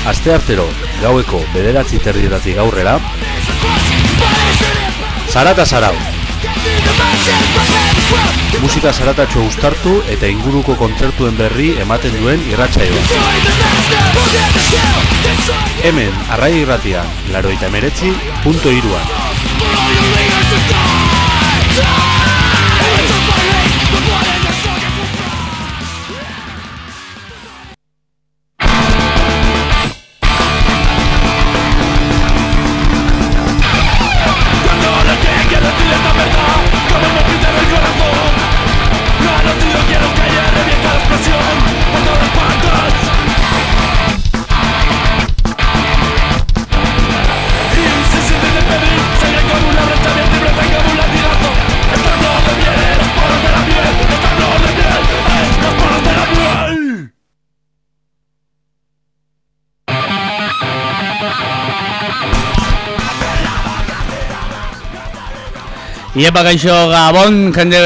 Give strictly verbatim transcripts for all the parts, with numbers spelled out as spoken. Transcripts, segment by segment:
asteartero gaueko bederatzi terdietatik aurrera, Zarata Zarau. Musika zaratatxo uztartu eta inguruko kontzertuen berri ematen duen irratsaioa. Hemen, Arrai Irratian, laurogeita hemeretzi puntu hiruan. Iepa gaixo Gabon jende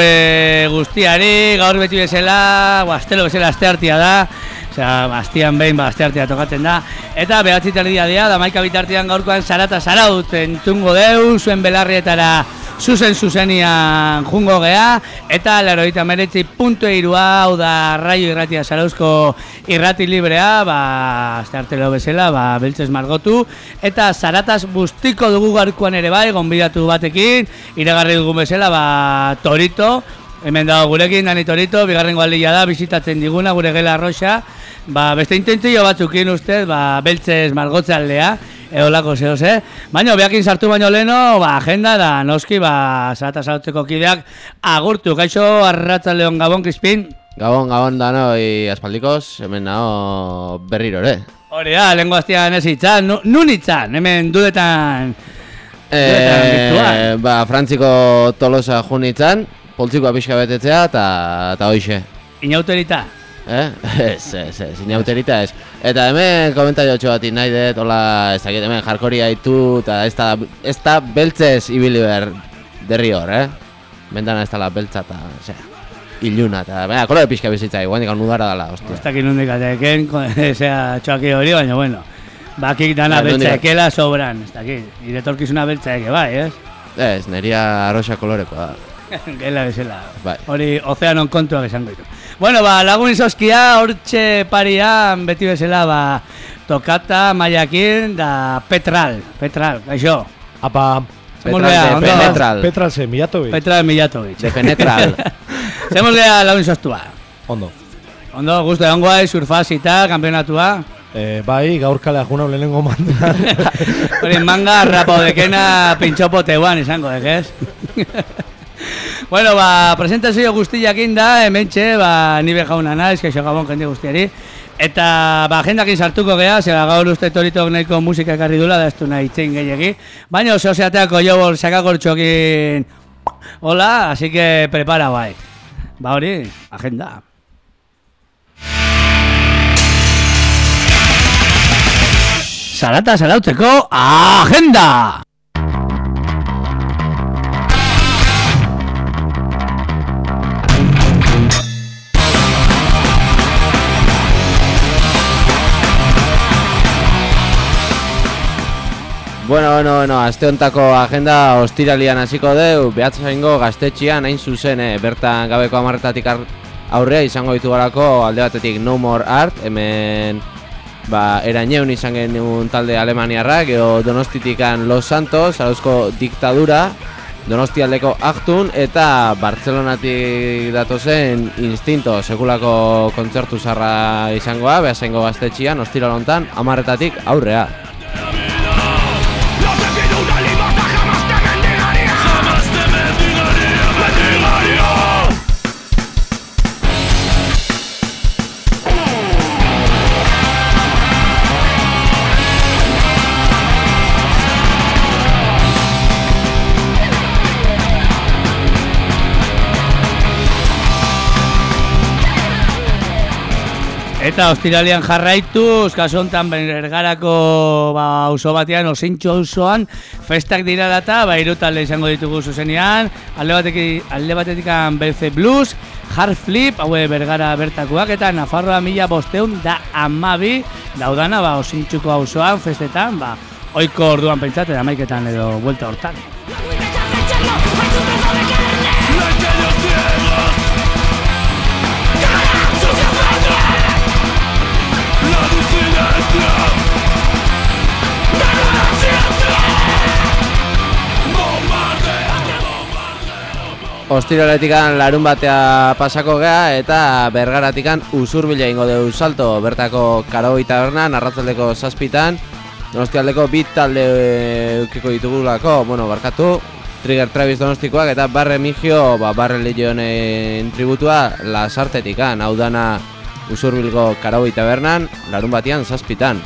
guztiari, gaur beti bezala, astelo bezala asteartea da, osea, astean behin ba asteartea tokatzen da, eta behatzi terdia dira, da maika bitartean gaurkoan Zarata Zarau entzungo deu, zuen belarrietara zuzen zuzenian jungo gea, eta laurogeita hemeretzi puntu hirua, hau da Raio Irratia Zarauzko irrati librea, ba, asteartelo bezala, ba, beltzez margotu, eta Zarataz bustiko dugu gaurkoan ere bai, gonbidatu batekin, iragarri dugun bezala, ba, Torito, hemen dago gurekin, Dani Torito, bigarrengo aldia da, bizitatzen diguna, gure gela arroxa, ba, beste intentzio batzukin ustez, ba, beltzez margotze aldea, edo lako zehoz, eh? Baina, behakin sartu baino leno, ba, agenda da, noski, ba, Zarata Zarautzeko kideak agurtu, kaixo, Arratzaldeon Gabon, Crispin? Gabon, Gabon dano, espaldikoz, hemen nago berriro, ere? Hori da, lehenko hastian ez itzan, nun itzan, hemen dudetan, dudetan virtual. Ba, Frantziko Tolosa jun itzan, poltzikoa pixka betetzea, eta hoixe. Inauterita? Eh? Ez, ez, ez, inauterita ez. Eta hemen komentario txobatik nahi dut, hola, ez dakit, hemen jarkori haitu, eta ez da, ez da beltzez ibili behar derri hor, eh? Bendana ez da la beltza, eta, zera, iluna, eta, bera, kolore pixka bizitza, igual nik nudara dala, ostia. Ez dakit nundik ateken, zera, txoaki hori, baina, bueno, bakik dana beltza ekela sobran, ez dakit, iretorkizuna beltza eke, bai, ez? Ez, neria arroxa koloreko da. Gela bezala, bai. Hori ozeanon kontuak esango ditu. Bueno, ba, lagun izoskia, hortxe parian, beti bezala, ba, Tokata, Maiakin, da Petral, Petral, gaixo. Apa, Petral, de Penetral. Petral ze, Milatovic. Petral, Milatovic. De Penetral. Zemuz geha lagun izostua. Ondo. Ondo, gustu egon guai, surfazita, kampeonatua. Eh, bai, gaur kalea juna lehenengo manda. Hori, manga, rapaudekena, pintxopoteuan izango, dekez? Bueno, ba, presentazio guztiakin da, hementxe, ba, nibe jauna naiz, kaixo Gabon jende guztiari. Eta, ba, agendakin sartuko geha, zera gaur uste Toritok nahiko musika ekarri dula, da ez du nahi itzein gehiagi. Baina, oso zeateako jo bol sakakortxokin, hola, así que prepara bai. Ba hori, agenda. Zarata Zarautzeko agenda! Bueno, bueno, bueno, aste hontako agenda ostiralian hasiko deu, behatzaingo gaztetxian hain zuzen, eh, bertan gabeko hamarretatik aurrea izango ditu garako, alde batetik No More Art, hemen ba, Erañeun izan genuen talde alemaniarrak, edo Donostitikan Los Santos, Zarauzko Diktadura, Donostialdeko Aktun, eta Bartzelonatik datozen Instinto, sekulako kontzertu zarra izangoa, behatzaingo gaztetxian, ostiral hontan, hamarretatik aurrea. Eta ostiralian jarraitu, kasu hontan Bergarako ba, auzo batean, Osintxo auzoan, festak dira data, ba, hiru talde izango ditugu zuzenean, alde batetik, alde batetik Belze Blues, Hard Flip, haue Bergara bertakoak, eta Nafarroa mila bosteun da amabi, daudana, ba, Osintxuko auzoan, festetan, ba, oiko orduan pentsatzen, amaiketan edo buelta hortan. Ostiraletikan larun batea pasako gea eta Bergaratikan Usurbila ingo dugu salto, bertako Karaoi tabernan, arratzaldeko zazpitan, Donostialdeko bit talde eukiko ditugulako, bueno, barkatu, Trigger Travis Donostikoak eta Barre Migio, ba, Barre Legionen tributua Lasartetikan, hau dana Usurbilgo Karaoi tabernan, larun batean zazpitan.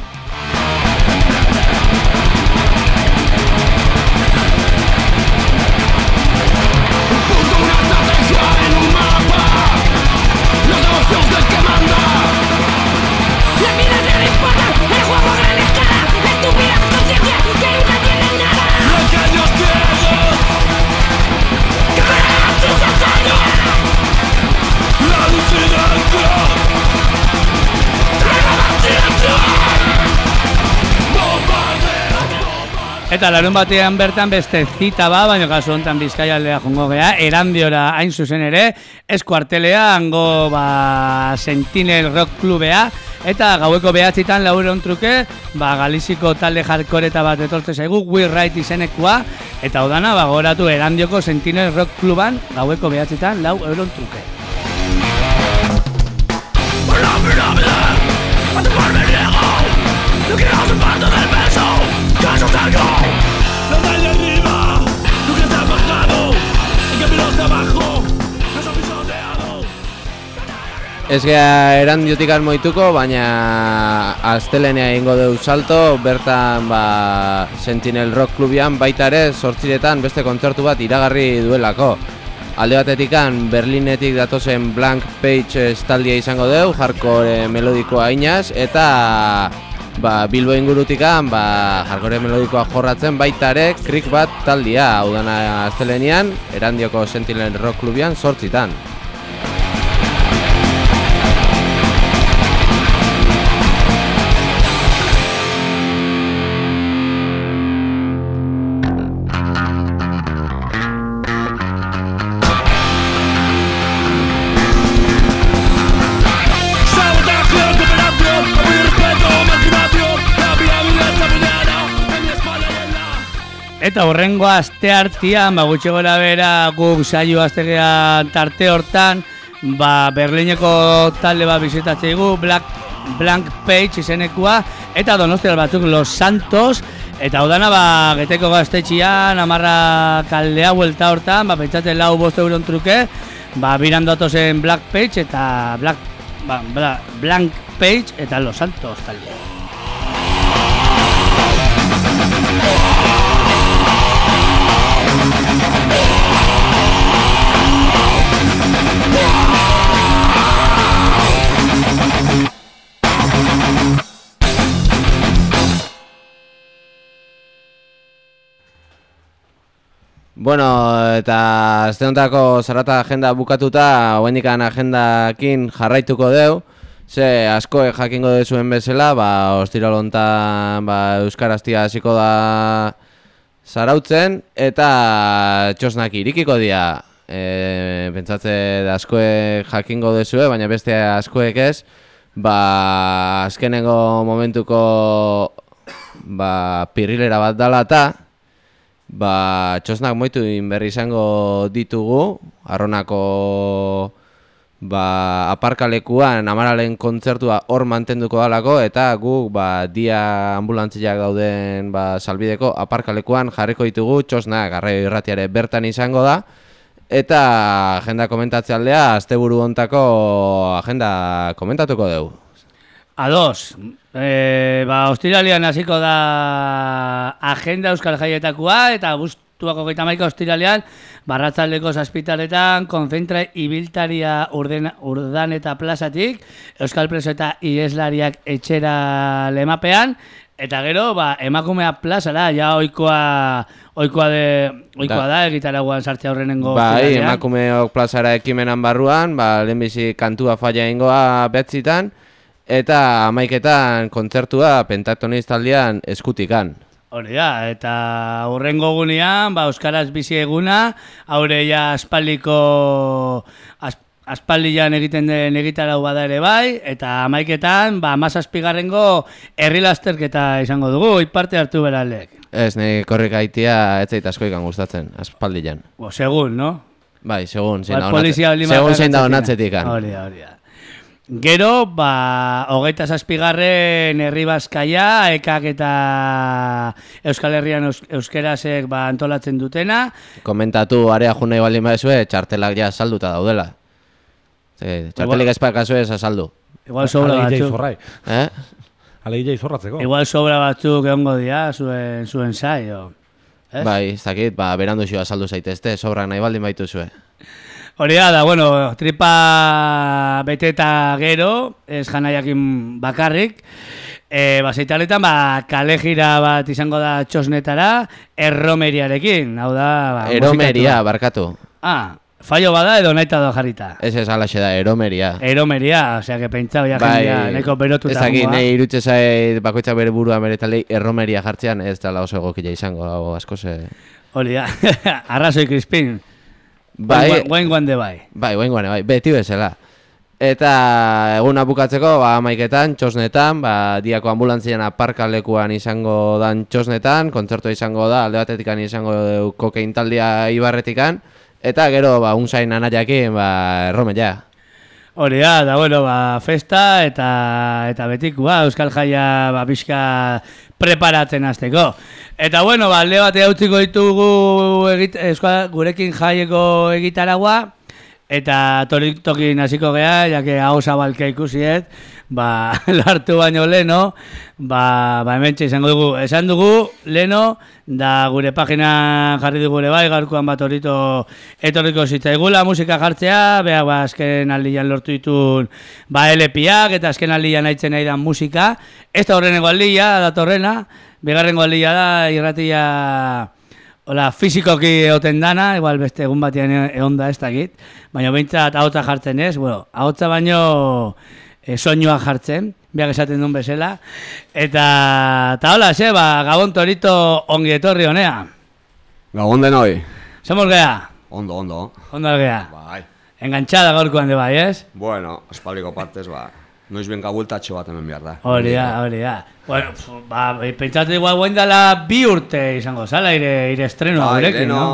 Eta larun batean bertan beste zita ba, baina kasu honetan Bizkaialdea jongo gea, Erandiora hain zuzen ere, eskuartelea, hango ba, Sentinel Rock Clubea, eta gaueko behatzitan laureun truke, ba, Galiziko talde hardcore eta bat etortze zaigu, We Right izenekua, eta odana, ba, goratu Erandioko Sentinel Rock Cluban, gaueko behatzitan lau euron truke. Ez gea Erandiotik moituko, baina astelenea egingo dugu salto, bertan ba, Sentinel Rock Clubian baita ere zortziretan beste kontzertu bat iragarri duelako. Alde batetikan Berlinetik datozen Blank Page estaldia izango dugu, hardcore melodikoa inaz, eta ba, Bilbo ingurutikan ba, hardcore melodikoa jorratzen baita ere Krik bat taldia, hau dana astelenean, Erandioko Sentinel Rock Clubian zortzitan. Eta horrengo asteartean, ba, gutxi gora bera guk saio astegean tarte hortan, ba, Berlineko talde bat bizitatzeigu, Black, Blank Page izenekua, eta Donostial batzuk Los Santos, eta odana ba, Geteko gaztetxian, amarra kaldea buelta hortan, ba, pentsatzen lau bost euron truke, ba, biran datozen Black Page eta Black, ba, bla, Blank Page eta Los Santos talde. Bueno, eta azte hontako zarata agenda bukatuta, hoendikan agendakin jarraituko deu. Ze asko jakingo dezuen bezala, ba, ostiral hontan ba, euskaraztia hasiko da zarautzen, eta txosnak irikiko dira. E, pentsatze askoek jakingo dezue, baina beste askoek ez, ba, azkenengo momentuko ba, pirrilera bat dala eta, ba, txosnak moitu berri izango ditugu, Arronako ba, aparkalekuan amaralen kontzertua hor mantenduko dalako, eta guk ba, dia ambulantziak dauden ba, salbideko aparkalekuan jarriko ditugu txosnak, Garraio Irratiare bertan izango da, eta agenda komentatze aldea, asteburu hontako agenda komentatuko dugu. Ados, e, ba, ostiralian hasiko da agenda Euskal Jaietakoa, eta abuztuak hogeita hamaika ostiralean, barratzaldeko zazpitaretan, konzentra ibiltaria urden, urdan eta plazatik, Euskal Preso eta Ieslariak etxera lemapean, eta gero, ba, emakumea plazara, ja oikoa, oikoa, de, oikoa da, egitaragoan sartzea horrenengo bai, emakumeok plazara ekimenan barruan, ba, lehenbizi kantua falla ingoa betzitan, eta hamaiketan kontzertua Pentatoniztaldian eskutikan. Hori da, eta hurrengo gunean, ba, Euskaraz bizi eguna, haure ja aspaldiko, as, aspaldian egiten den egitarau bada ere bai, eta hamaiketan, ba, mazazpigarrengo herri lasterketa izango dugu, iparte hartu beralek. Ez, nahi korrik haitia ez zait askoikan gustatzen, aspaldian. Bo, segun, no? Bai, segun, zein Ba, da onatzetik. Segun zein da onatzetikan. Hori da, hori da. Gero, ba, hogeita zazpigarren herri Bazkaia, ekak eta Euskal Herrian eus, euskerazek ba, antolatzen dutena. Komentatu, area junei baldin badezue, txartelak ja salduta daudela. Ze, txartelik ezpakazue ez azaldu. Igual sobra batzuk. Eh? Alegila izorratzeko. Igual sobra batzuk egongo dira, zuen, zuen saio. Ez? Bai, ez dakit, ba, berandu xo azaldu zaitezte, sobrak nahi baldin baitu zue. Hori da, da, bueno, tripa beteta gero, ez janaiakin bakarrik, e, baseitaletan, ba, kale gira bat izango da txosnetara, erromeriarekin, hau da, ba, Eromeria, barkatu. Ah, fallo bada edo nahi da jarrita. Ez ez alaxe da, eromeria. Eromeria, osea, que pentsau ja bai, jendea, neko berotuta. Ez dakit, nahi irutxe zait, bakoitzak bere burua bere talei, erromeria jartzean, ez dela oso egokila izango, hau asko ze... Hori da, arrazoi Crispin. Bai, guain guande bai. Bai, guain guande bai, beti bezala. Eta eguna bukatzeko, ba, maiketan, txosnetan, ba, diako ambulantzian aparkalekuan izango dan txosnetan, kontzertua izango da, alde batetikan izango kokein taldia Ibarretikan, eta gero, ba, unzain anaiakin, ba, erromen ja. Hori da, da, bueno, ba, festa eta eta betikua, Euskal Jaia, ba, pixka preparatzen hasteko. Eta, bueno, ba, alde bate hautziko ditugu egit, Euskal, gurekin jaieko egitaragua, eta tokin hasiko gea, jake hau zabalka ikusiet, ba, lartu baino leno, ba, ba, hementxe izango dugu, esan dugu, leno, da gure pagina jarri dugu ere bai, gaurkoan bat horito etorriko zitzaigula, musika jartzea, beha, ba, azken aldian lortu ditun, ba, L P-ak, eta azken aldian haitzen nahi da musika, ez da horreneko aldia, datorrena, bigarrengo aldia da, irratia... Hola, fizikoki egoten dana, igual beste egun batean egon da ez dakit, baina behintzat ahotza jartzen ez, bueno, ahotza baino e, soinua jartzen, biak esaten duen bezala, eta, eta hola, ze, ba, Gabon Torito ongi etorri honea. Gabon denoi. Zemuz gea? Ondo, ondo. Ondo algea? Bai. Enganchada gaurkoan de bai, ez? Bueno, espaliko partez, ba, noiz ben gabultatxo bat hemen behar da. Hori da, hori da. Bueno, ba, pentsatu igual guen dela bi urte izango, zala, ire, ire estrenoa bai, gurekin, leno,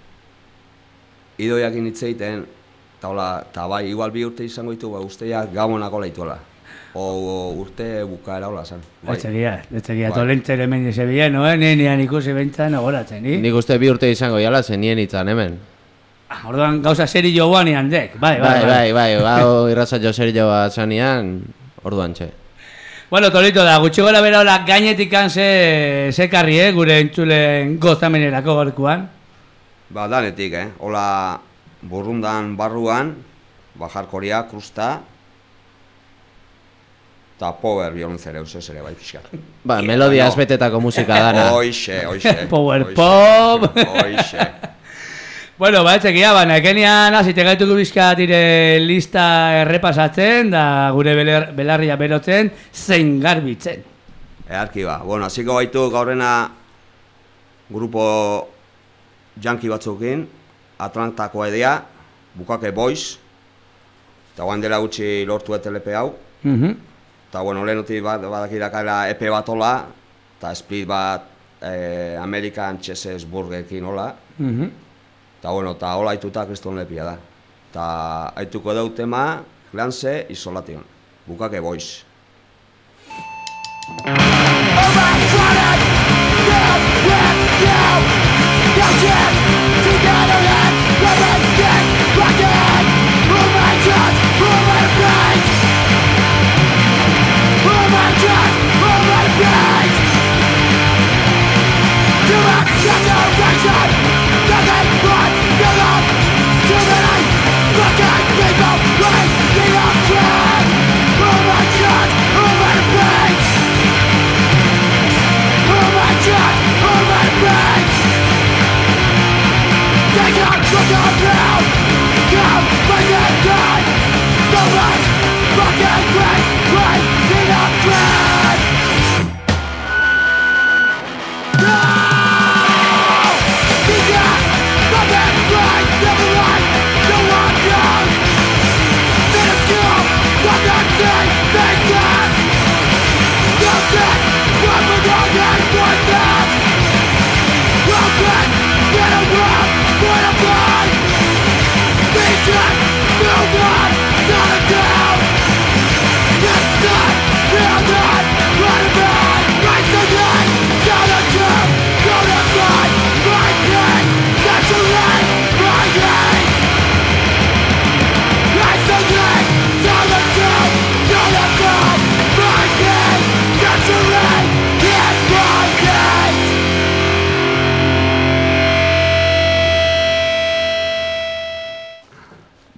no? Idoiakin hitzeiten, eta hola, eta bai, igual bi urte izango ditu, ba, usteak gabonako laituela. O, o urte bukaera hola zen. Bai. Etxegia, etxegia, bai. Tolentzer hemen jese bilen, no? Nian ikusi behintzen ogoratzen, ni? Nik uste bi urte izango jala zen nien itzan hemen. Ah, orduan gauza seri jo guan ian dek, bai, bai, bai. Bai, bai, bai, gau irraza jo seri jo bat zanian, orduan txe. Bueno, Tolito da, gutxi gora bera hola gainetik ze, ze karri, eh, gure entzulen gozamenerako gorkuan. Ba, danetik, eh, hola burrundan barruan, bajarkoria, krusta, eta power violonzere, eusez ere, bai, pixka. Ba, melodia azbetetako musika dana. Oixe, oixe. Power pop. Oixe. Bueno, ba, etxekia, ba, nekenian azite gaituko bizkat ire lista errepasatzen, da gure belar, belarria berotzen, zein garbitzen. Earki ba, bueno, hasiko gaitu gaurrena grupo janki batzukin, Atlantako edea, Bukake Boys, eta guan dela gutxi lortu et L P hau. Uh -huh. Eta, bueno, lehenutik bat, badakidakala E P bat hola, eta split bat eh, American Chesses Burgekin hola. Uh -huh. Eta, bueno, eta hola haituta kriston lepia da. Eta haituko deu tema, Glance Isolation, Bukake Boys. Shut down,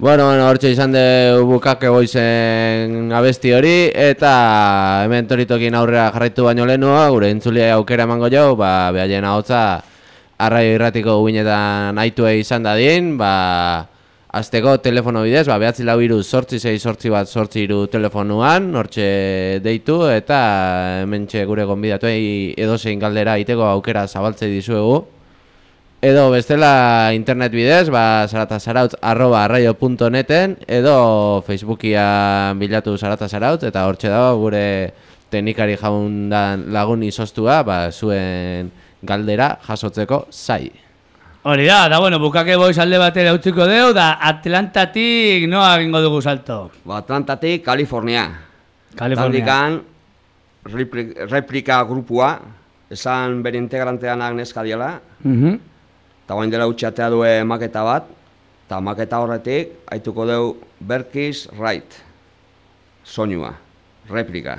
Bueno, bueno, hortxe izan de Bukake Boysen abesti hori, eta hemen toritokin aurrera jarraitu baino lehenua, gure entzulia aukera emango jau, ba, behaien ahotza arraio irratiko guinetan aitua izan dadin, ba, azteko telefono bidez, ba, behatzi lau iru sortzi zei sortzi bat sortzi iru telefonuan, hortxe deitu, eta hementxe gure gonbidatuei edozein galdera iteko aukera zabaltze dizuegu. Edo bestela internet bidez, ba, zaratazarautz arroba arraio punto neten, edo Facebookian bilatu zaratazarautz, eta hortxe dago gure teknikari jaundan lagun izostua, ba, zuen galdera jasotzeko zai. Hori da, da bueno, Bukake Boys alde batera utziko deu, da Atlantatik noa egingo dugu salto? Ba, Atlantatik, Kalifornia. Kalifornia. Tandikan, replika, replika grupua, esan bere integrantean neska diela, Mhm. eta guain dela utxatea due maketa bat, eta maketa horretik, haituko deu Berkis Wright, soinua, replika.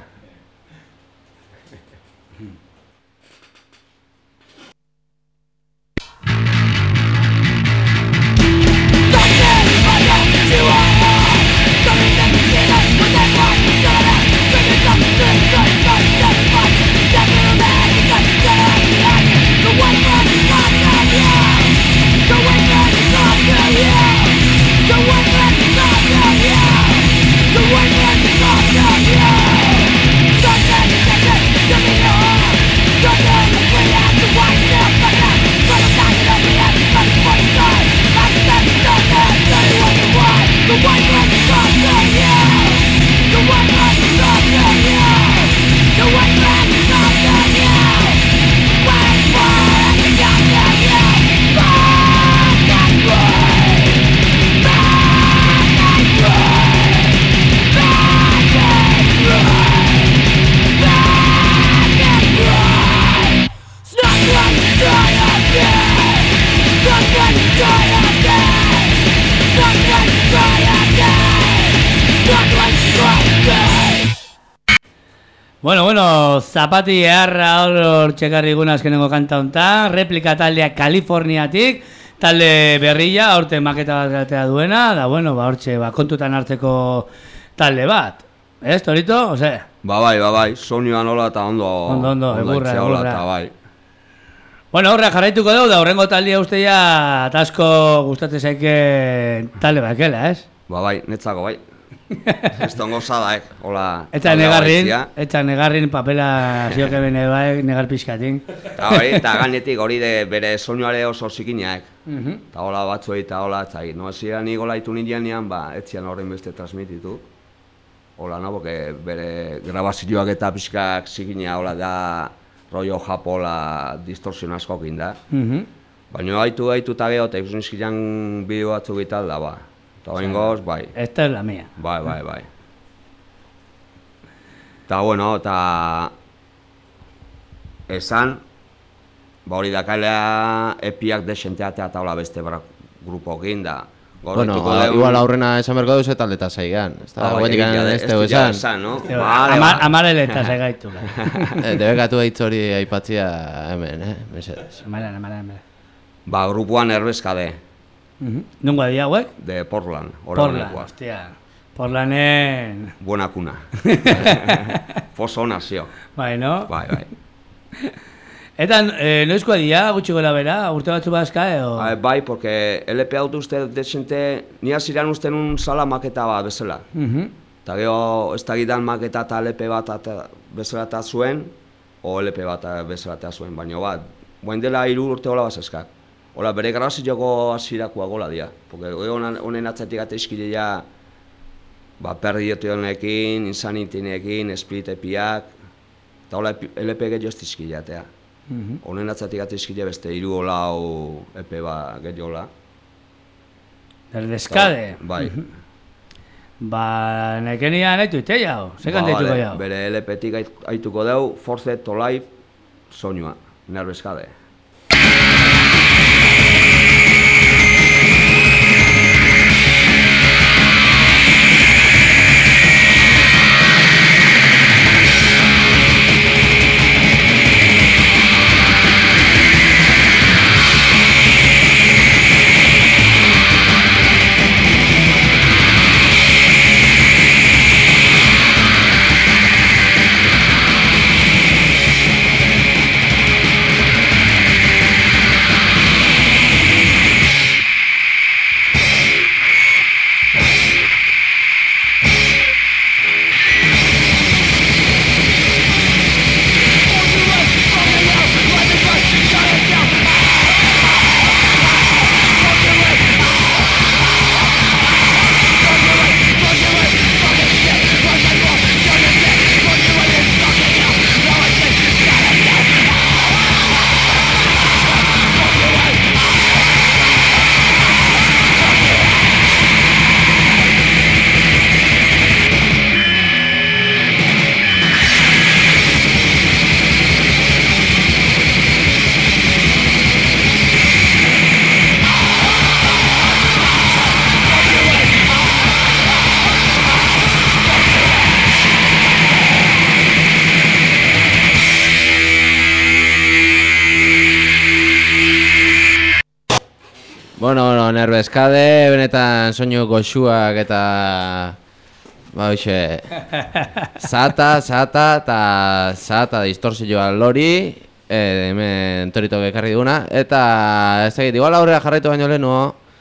Bueno, bueno, zapati eharra hor txekarri guna azkenengo kanta hontan, replika taldea Kaliforniatik, talde berria, horte maketa bat gatea duena, da bueno, ba hortxe, ba kontutan hartzeko talde bat. Ez, Torito? Ose? Ba bai, ba bai, soinua nola eta ondo... Ondo, ondo, egurra, itxea hola egurra. eta bai. Bueno, horra jarraituko dugu, da horrengo taldea usteia atasko gustatzen zaike talde bakela, ez? Ba bai, netzako bai. Ez tongo zadaek, hola... Eta negarrin, eta negarrin papela zioke bene bai, negar pixkatin. Eta hori, eta gainetik hori de bere soinuare oso zikinak. Eta hola batzuei eta hola, eta no ziren nik hola itu nindian nian, ba, etzian horren beste transmititu. Hola, no, porque bere grabazioak eta pixkak zikina, hola da, rollo japola distorsion askokin da. Baina haitu haitu eta geho, eta ikusen ziren bideo batzuk ital da, ba. Eta bain goz, bai. Esta es la mía. Bai, bai, bai. Eta, bueno, eta... Esan, ba hori dakailea epiak desenteatea eta hola beste grupokin da. Bueno, igual aurrena esan berko duzu eta aldeta zaigan. Ez da, guenik ez tegu esan. esan, no? Amareleta zaigaitu. Debekatu haitz hori aipatzia hemen, eh? Mesedez. Amaran, amaran, amaran. Ba, grupuan erbezkade. Nunga di hauek? De Portland, Portland, hostia. Portlanden... Buena kuna. Foso nazio. Bai, no? Bai, bai. Eta eh, noizkoa dira, gutxi gola bera, urte batzu bazka, eo? Bai, porque L P auto uste desente, nia ziren usten un sala maketa bat bezala. Eta gero, ez da gidan maketa eta L P bat bezala eta zuen, o L P bat bezala eta zuen, baina bat, guen dela hiru urte hola bazeskak. Hola, bere grabazioko hasierakoa gola dira. Porque honen atzatik ate eskidea, ba, Perdiot honekin, Insanitinekin, Split epiak, eta hola L P gehiago ez dizkileatea. Honen atzatik ate eskidea beste hiru hola o E P ba gehiago. Derdeskade? Bai. Ba, nekenia nahitu ite jau, zekan daituko jau? Bere L P-tik haituko deu, Forced to Life soinua, Nerveskade. Erbeskade, benetan soinu goxuak eta... Ba, hoxe... Zata, zata, eta zata distorsioa lori, eh, hemen toritok ekarri duguna, eta ez egit, igual aurrera jarraitu baino lehenu,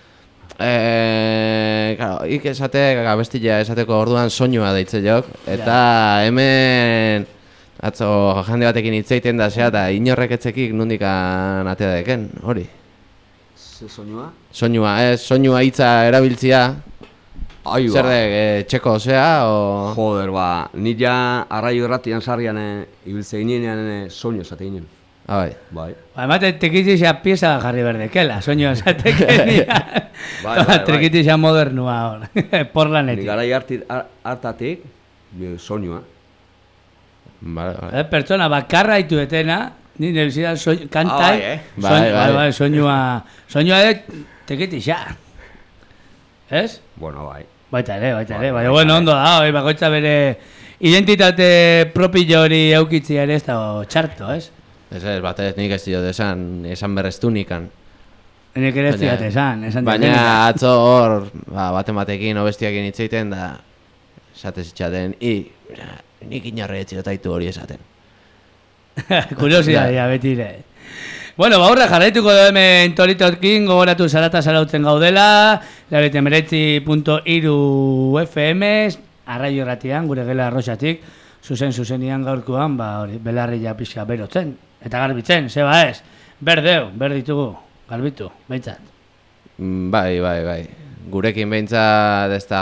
eh, claro, ik esate, abestia esateko orduan soinua deitze jok, eta hemen... Atzo jende batekin hitz egiten da zea, eta inorrek etzekik nondikan atea deken, hori. Ze soinua? Soinua, ez, soinua hitza erabiltzia. Ai, ba. Zer de, e, txeko zea, o... Joder, ba, ni ja arraio erratian sarrian e, ibiltze ginean e, soinu esate ginen. Ah, bai. Bai. Ba, emate tekitizia pieza jarri berdekela, soinu esateke nira. Bai, bai, bai. Tekitizia modernua hor, porlanetik. Ni garai harti- har- hartatik, bi- soinua. Vale, vale. Eh, pertsona bakarra itu etena, ni nebizidan soinu, kantai, Ah, bai, eh? soinu, Bai, bai. bai, bai, soinua, soinua de tekitizia. Ez? Bueno, bai. Baita ere, baita ere, Bai, baina bai, bueno, bai. ondo da, oi, bakoitza bere identitate propio hori eukitzia ere ez da txarto, ez? Ez ez, batez nik ez dio esan, esan berreztu nikan. Nik ere ez Baina- diat esan, esan Baina diatenik. atzo hor, ba, baten batekin obestiakin hitz egiten da, esatez itxaten, i, ja, nik inorre etzirotaitu hori esaten. Kuriosidadea beti ere. Bueno, ba, horra jarraituko da hemen Toritotkin, gogoratu zarata zarautzen gaudela, laurete meretzi punto iru F M, arraio erratian, gure gela arroxatik, zuzen zuzenian gaurkoan, ba, hori, belarria pixka berotzen, eta garbitzen, zeba ez, berdeu, berditugu, garbitu, behintzat. Mm, Bai, bai, bai. Gurekin behintzat ez da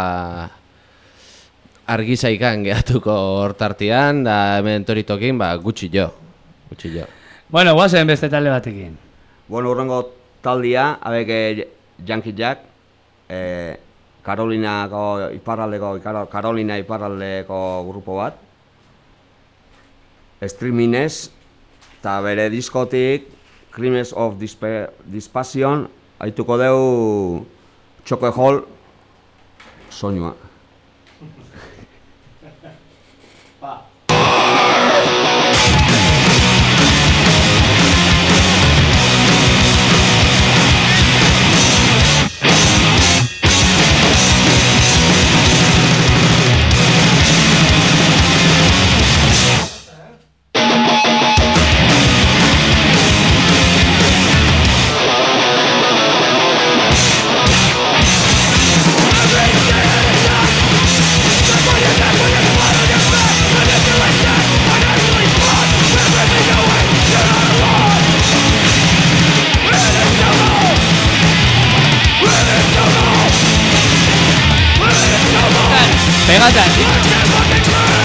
argizaikan gehatuko hortartian, da hemen Toritokin, ba, gutxi jo. Gutxi jo. Bueno, guazen beste talde batekin. Bueno, urrengo taldia, abek e, Yankee Jack, e, Karolinako iparraldeko, Karo- Karolina iparraldeko grupo bat. Streaminez, eta bere diskotik, Crimes of Dispa- Dispassion, haituko deu Choke Hall soinua. Pegatan.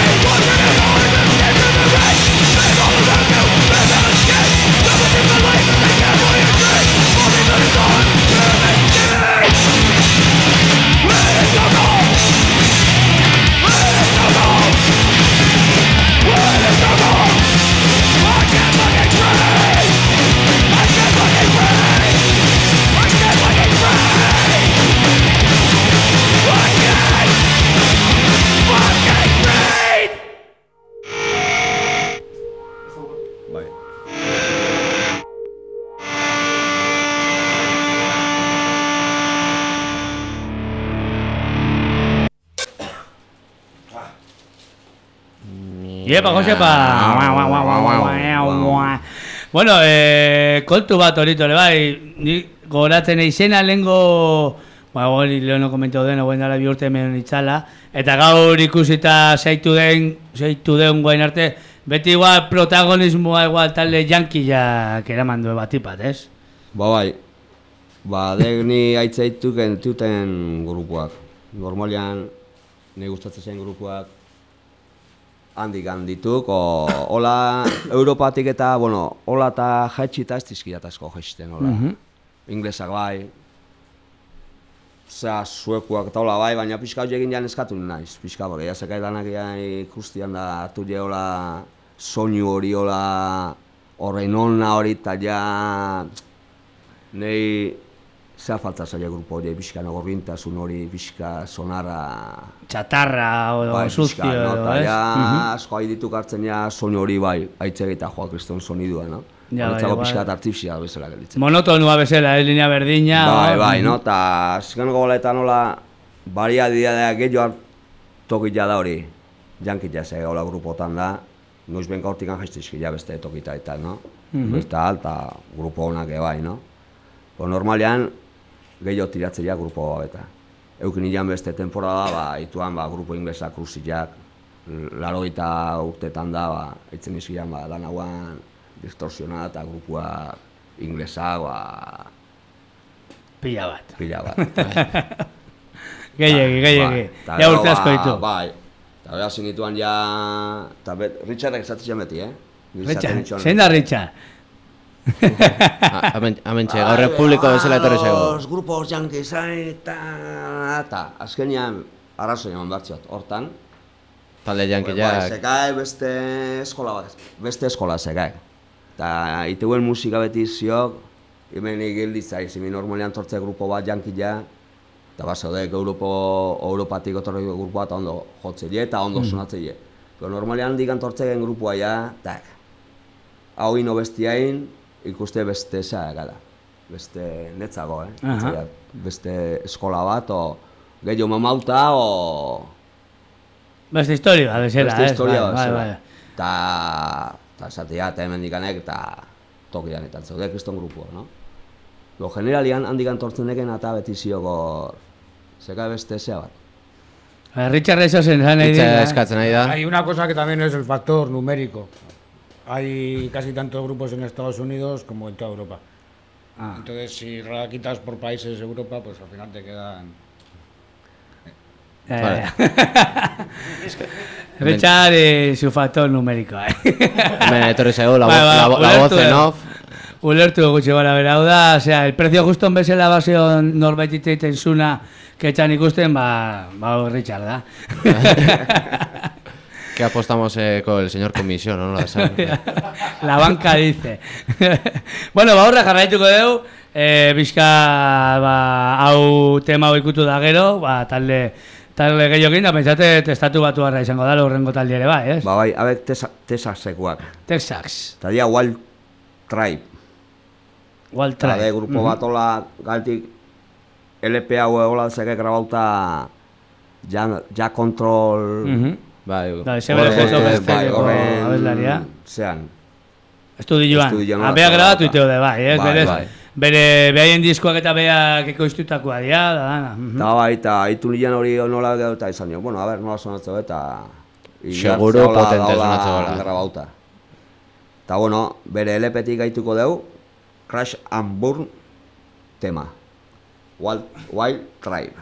Bai. Iepa, Josepa! Bueno, eh, kontu bat horito, bai, ni gogoratzen izena lehengo, ba, hori lehono komentau den, guen dara bi urte hemen itzala, eta gaur ikusita zeitu den, zeitu den guain arte, beti igual protagonismoa igual talde jankiak eraman du batipat, ez? Ba bai, ba dek ni aitzaituk entuten grupuak. Normalian, nahi gustatzen zen grupuak handik handituk, o, hola Europatik eta, bueno, hola eta jaitxita ez dizkiat asko jaisten, hola. Mhm. Inglesak bai, zera suekuak eta hola bai, baina pixka hori egin jan eskatu naiz, pixka, porque jasekaetanak ikustian da hartu je hola soinu hori hola horrein onna hori eta ja nahi zea falta zaila grupo hori, bizka nagorrintasun hori, bizka sonara... Txatarra o suzio edo, ez? Ja, asko hain dituk hartzen ja soni hori bai, aitzegita joa kriston sonidua, no? Horretzako bizka artifizia bezala gelditzen. Monotonua bezala, ez linea berdina. Bai, bai, no? Ta azken gogola eta nola baria dira gehiago tokita da hori. Jankit jase, hola grupotan da, noiz benka hortikan jaiztizki ja beste tokita eta, no? Beste alta, grupo honak bai, no? Normalean, gehiago tiratzea grupo eta. Eukin ilan beste temporada, ba, ituan, ba, grupo inglesa kruziak, larogeita urtetan da, ba, itzen izkian, ba, lan hauan distorsiona eta grupua inglesa, ba... Pila bat. Pila bat. Gehiagi, gehiagi. Ja urte asko ditu. Bai, eta beha zinituan ja... Eta Richardek esatzen beti, eh? Richard, zein da Richard? Amentxe, gaur publiko bezala etorri zego. Los grupos yankees eta... Eta, azkenian, arrazoi eman bertziot, hortan. Talde yankeeak. Zekai beste eskola bat, beste eskola zekai. Eta iteuen musika beti ziok, hemen egilditzai, zimi normalean tortze grupo bat yankeea. Eta bat zaudek Europo, Europatik otorri grupo bat ondo jotzeile eta ondo sonatzeile. Pero normalean digan tortzegen grupua ja, tak. Hau ino bestiain, ikuste beste zea gara. Beste netzago, eh? Beste eskola bat, o gehiago mamauta, o... Beste historia bat, bezala, ez? Beste historia bat, bai, bezala. bai. Ta... Ta esatea, eta hemen dikanek, eta tokian eta zaudek kriston grupua, no? Lo generalian, handikan tortzen eken eta beti zioko... Zeka beste zea bat. Richard eso se nahi dira. Eskatzen nahi da. Hay una cosa que también es el factor numérico. Hay casi tantos grupos en Estados Unidos como en toda Europa. Ah. Entonces, si la quitas por países de Europa, pues al final te quedan... Eh. Vale. Richard y su factor numérico. Me etorri zego, la, la, la, la voz en off. Ulertu gutxi gara bera, da, osea, el precio justo en bezala basio norbait egiten zuna que etxan ikusten, ba, ba Richard da. Que apostamos eh, con el señor comisión, ¿no? La banca dice. Bueno, ba horra jarraituko deu, eh, bizka, ba, hau tema hau ikutu da gero, ba, talde, talde gehiokin, da pentsate testatu batu harra izango da, horrengo taldi ere bai, ez? Ba bai, abek Texasekuak. Texas. Eta dia Wild Tribe. Wild Tribe. Eta grupo bat hola, galtik, L P hau egola zeke grabauta ja kontrol... Bai, bai, sebele foto besteleko abeslaria. Zean. Estudioan. Abea grabatu iteo de bai, ez? Bere, behaien diskoak eta beak ekoiztutakoa dira, da dana. Eta bai, eta hitu nilan hori nola eta izan jo, bueno, a ber, nola sonatzeko eta... Seguro potente sonatzeko da. Grabauta. Eta bueno, bere L P-tik gaituko deu, Crash and Burn tema. Wild, Wild Tribe.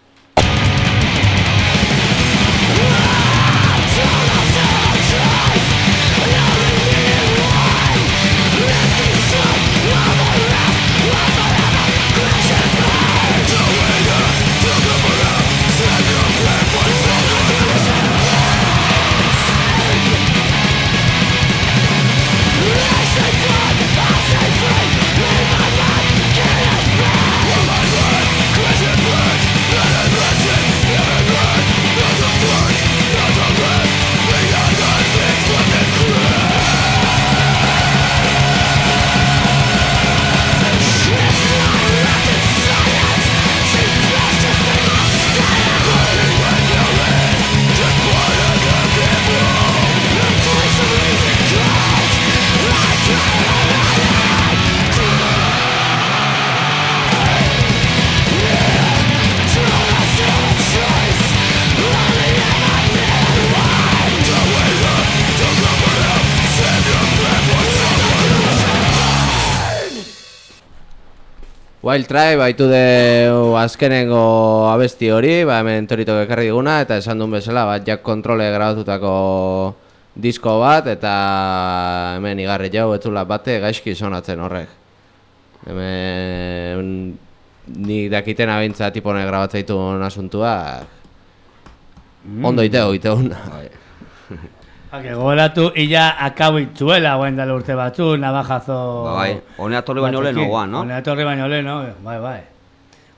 Wild Tribe baitu de azkenengo abesti hori, ba hemen Toritok ekarri diguna, eta esan duen bezala, ba, Jack Controle grabatutako disko bat, eta hemen igarri jau, etzula bate gaizki sonatzen horrek. Hemen nik dakiten abintza tipone grabatzaitu asuntua, ondo iteo, iteo. Gogoratu, illa akabo itzuela, guen urte batzu, navajazo... Ba bai, honea torri baino leheno guan, no? Honea torri baino leheno, bai, bai.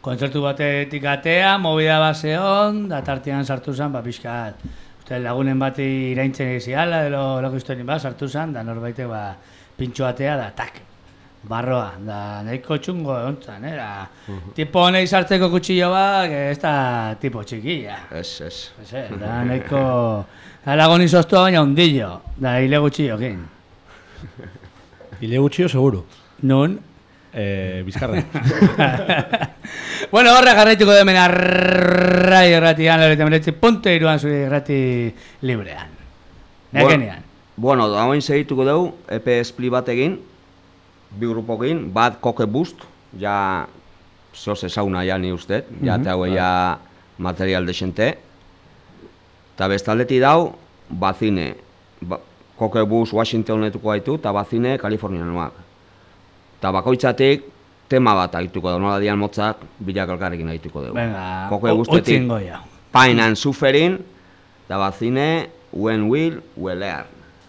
kontzertu batetik atea, movida baseon, da tartean sartu zen, ba, pixkat, uste lagunen bati iraintzen egiziala, edo loko historien bat, sartu zen, da norbaitek, ba, pintxo atea, da, tak, barroa, da, nahiko txungo egontzan, eh, da, uh-huh. tipo honei sartzeko kutsillo bat, ez da tipo txikia. Ez, ez. Ez, eh, da, nahiko, da, lagoni sostua baina ondillo, da, hile gutxillokin. Hile gutxillo, seguro. Nun? Eh, bizkarra. Bueno, horra jarraituko demen arrai erratian, lorete meretzi, punto iruan zuri errati librean. Neakenean. Bueno, da hoin segituko dugu, E P split bat egin, bi grupokin, bat Koke Boost, ja, zoz ezauna ja ni ustet, ja, eta hau ja material desente. Eta bestaldeti dau, Bazine, ba, Koke Boost Washingtonetuko gaitu, eta Bazine Kalifornianoak. Eta bakoitzatik tema bat aituko da, nola dian motzak bilak elkarrekin aituko dugu. Venga, utzin goia. Pain and Suffering, eta Bazine When Will We Learn.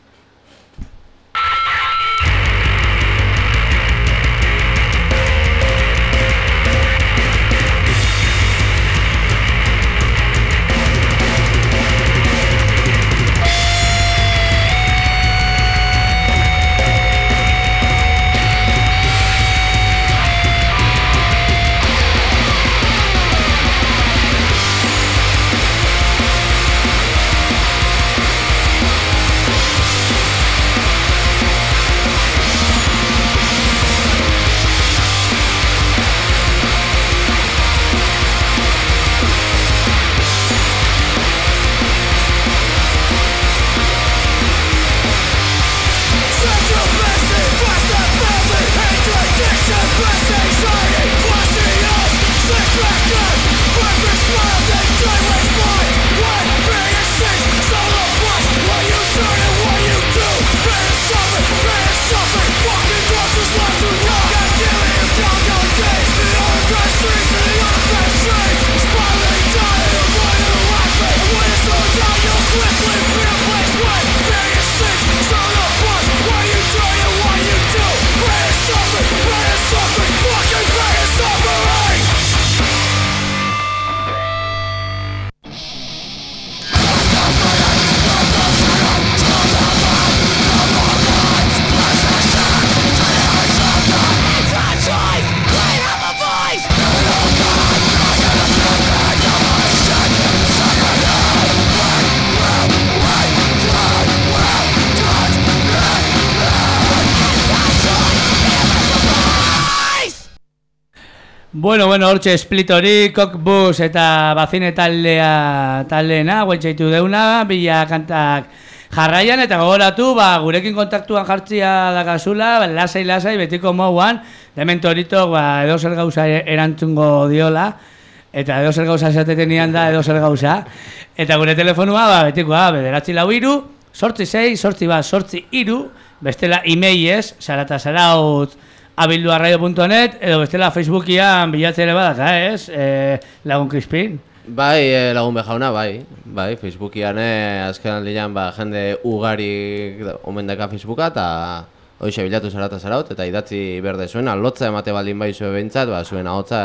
Bueno, bueno, hortxe split hori, Cockbus eta Bazine taldea taldeena, guentxaitu deuna, bila kantak jarraian, eta gogoratu, ba, gurekin kontaktuan jartzia dakazula, lasai-lasai, betiko moguan, dementoritok, ba, edo zer gauza erantzungo diola, eta edo zer gauza esateten nian da, edo zer gauza, eta gure telefonua, ba, betikoa, bederatzi lau iru, sortzi sei, sortzi bat, sortzi iru, bestela e-mailez, sarata zaraut, abildu arraio punto net, edo bestela Facebookian bilatzere badaka, ez? E, lagun Crispin? Bai, e, lagun bejauna, bai. Bai, Facebookian, e, azken aldian, ba, jende ugari omen daka Facebooka, eta hoxe bilatu zarata zaraut, eta idatzi berde zuen, alotza emate baldin bai zuen behintzat, ba, zuen ahotza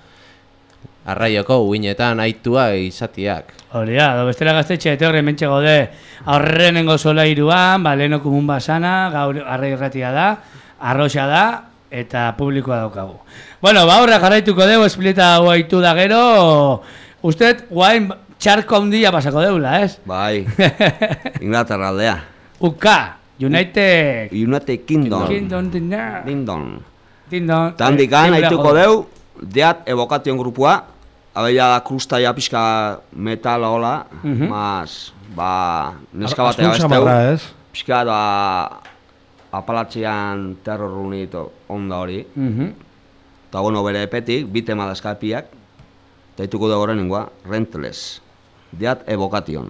arraioko uinetan aitua izatiak. Hori da, bestela gaztetxe, eta horre mentxe gode, aurrenengo sola iruan, ba, leheno kumun basana, gaur arrai erratia da, arroxa da, eta publikoa daukagu. Bueno, ba, horra jarraituko dugu, esplita guaitu da gero, usted, guain txarko handia pasako deula, ez? Bai, Inglaterra aldea. U K, United... United Kingdom. Kingdom, Kingdom. Kingdom. Kingdom. Tandikan, haituko deu, deat evokation grupua, abeia da krusta ja pixka metal hola, mas, ba, neska batea besteu. Pixka da... apalatzean terror unito onda hori. Eta bueno, bere epetik, bi tema dazkapiak, eta dituko dugu horrengoa, Rentless, Dead Evocation.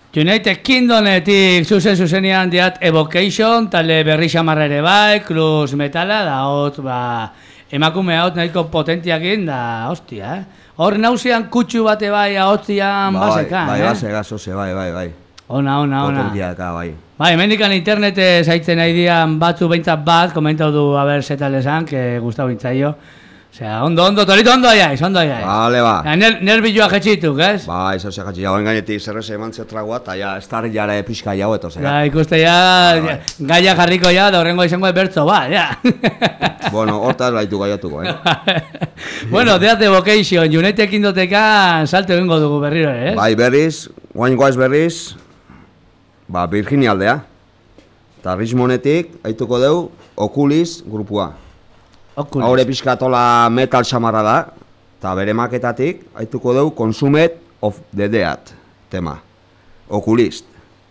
United Kingdometik zuzen zuzenean diat Evocation, talde berri xamarra ere bai, Cruz Metala, da hot, ba, emakume hot nahiko potentiakin, da, hostia, eh? Hor nausean kutsu bate bai, ahotzian Bai, basekan, bai, eh? baseka, zoze, bai, bai, bai. Ona, ona, ona. Potentiaka, bai. Bai, hemendikan internete zaitzen nahi dian batzu behintzat bat, komentau du, a ber, zetal esan, que gustau bintzaio. Osea, ondo, ondo, torito ondo aiaiz, ondo aiaiz. Vale, ba. Ja, ner, nervioa jetxituk, ez? Ba, ez hau zekatzi, jauen gainetik zerreze eman zetragua, eta ja, estar jara pixka jau, eto zera. Ja, ikuste ja, ja, gaia jarriko ja, da horrengo izango bertzo, ba, ja. Bueno, hortaz baitu gaiatuko, eh? Bueno, deate Vocation, United Kingdotekan salto egingo dugu berriro, eh? Bai, berriz, guain guaz berriz, ba, Virginia aldea. Eta Richmondetik, haituko deu, Oculus grupua. Oculus. Haure pixkatola metal xamarra da, eta bere maketatik, haituko deu, Consumed of the Dead, tema. Oculist.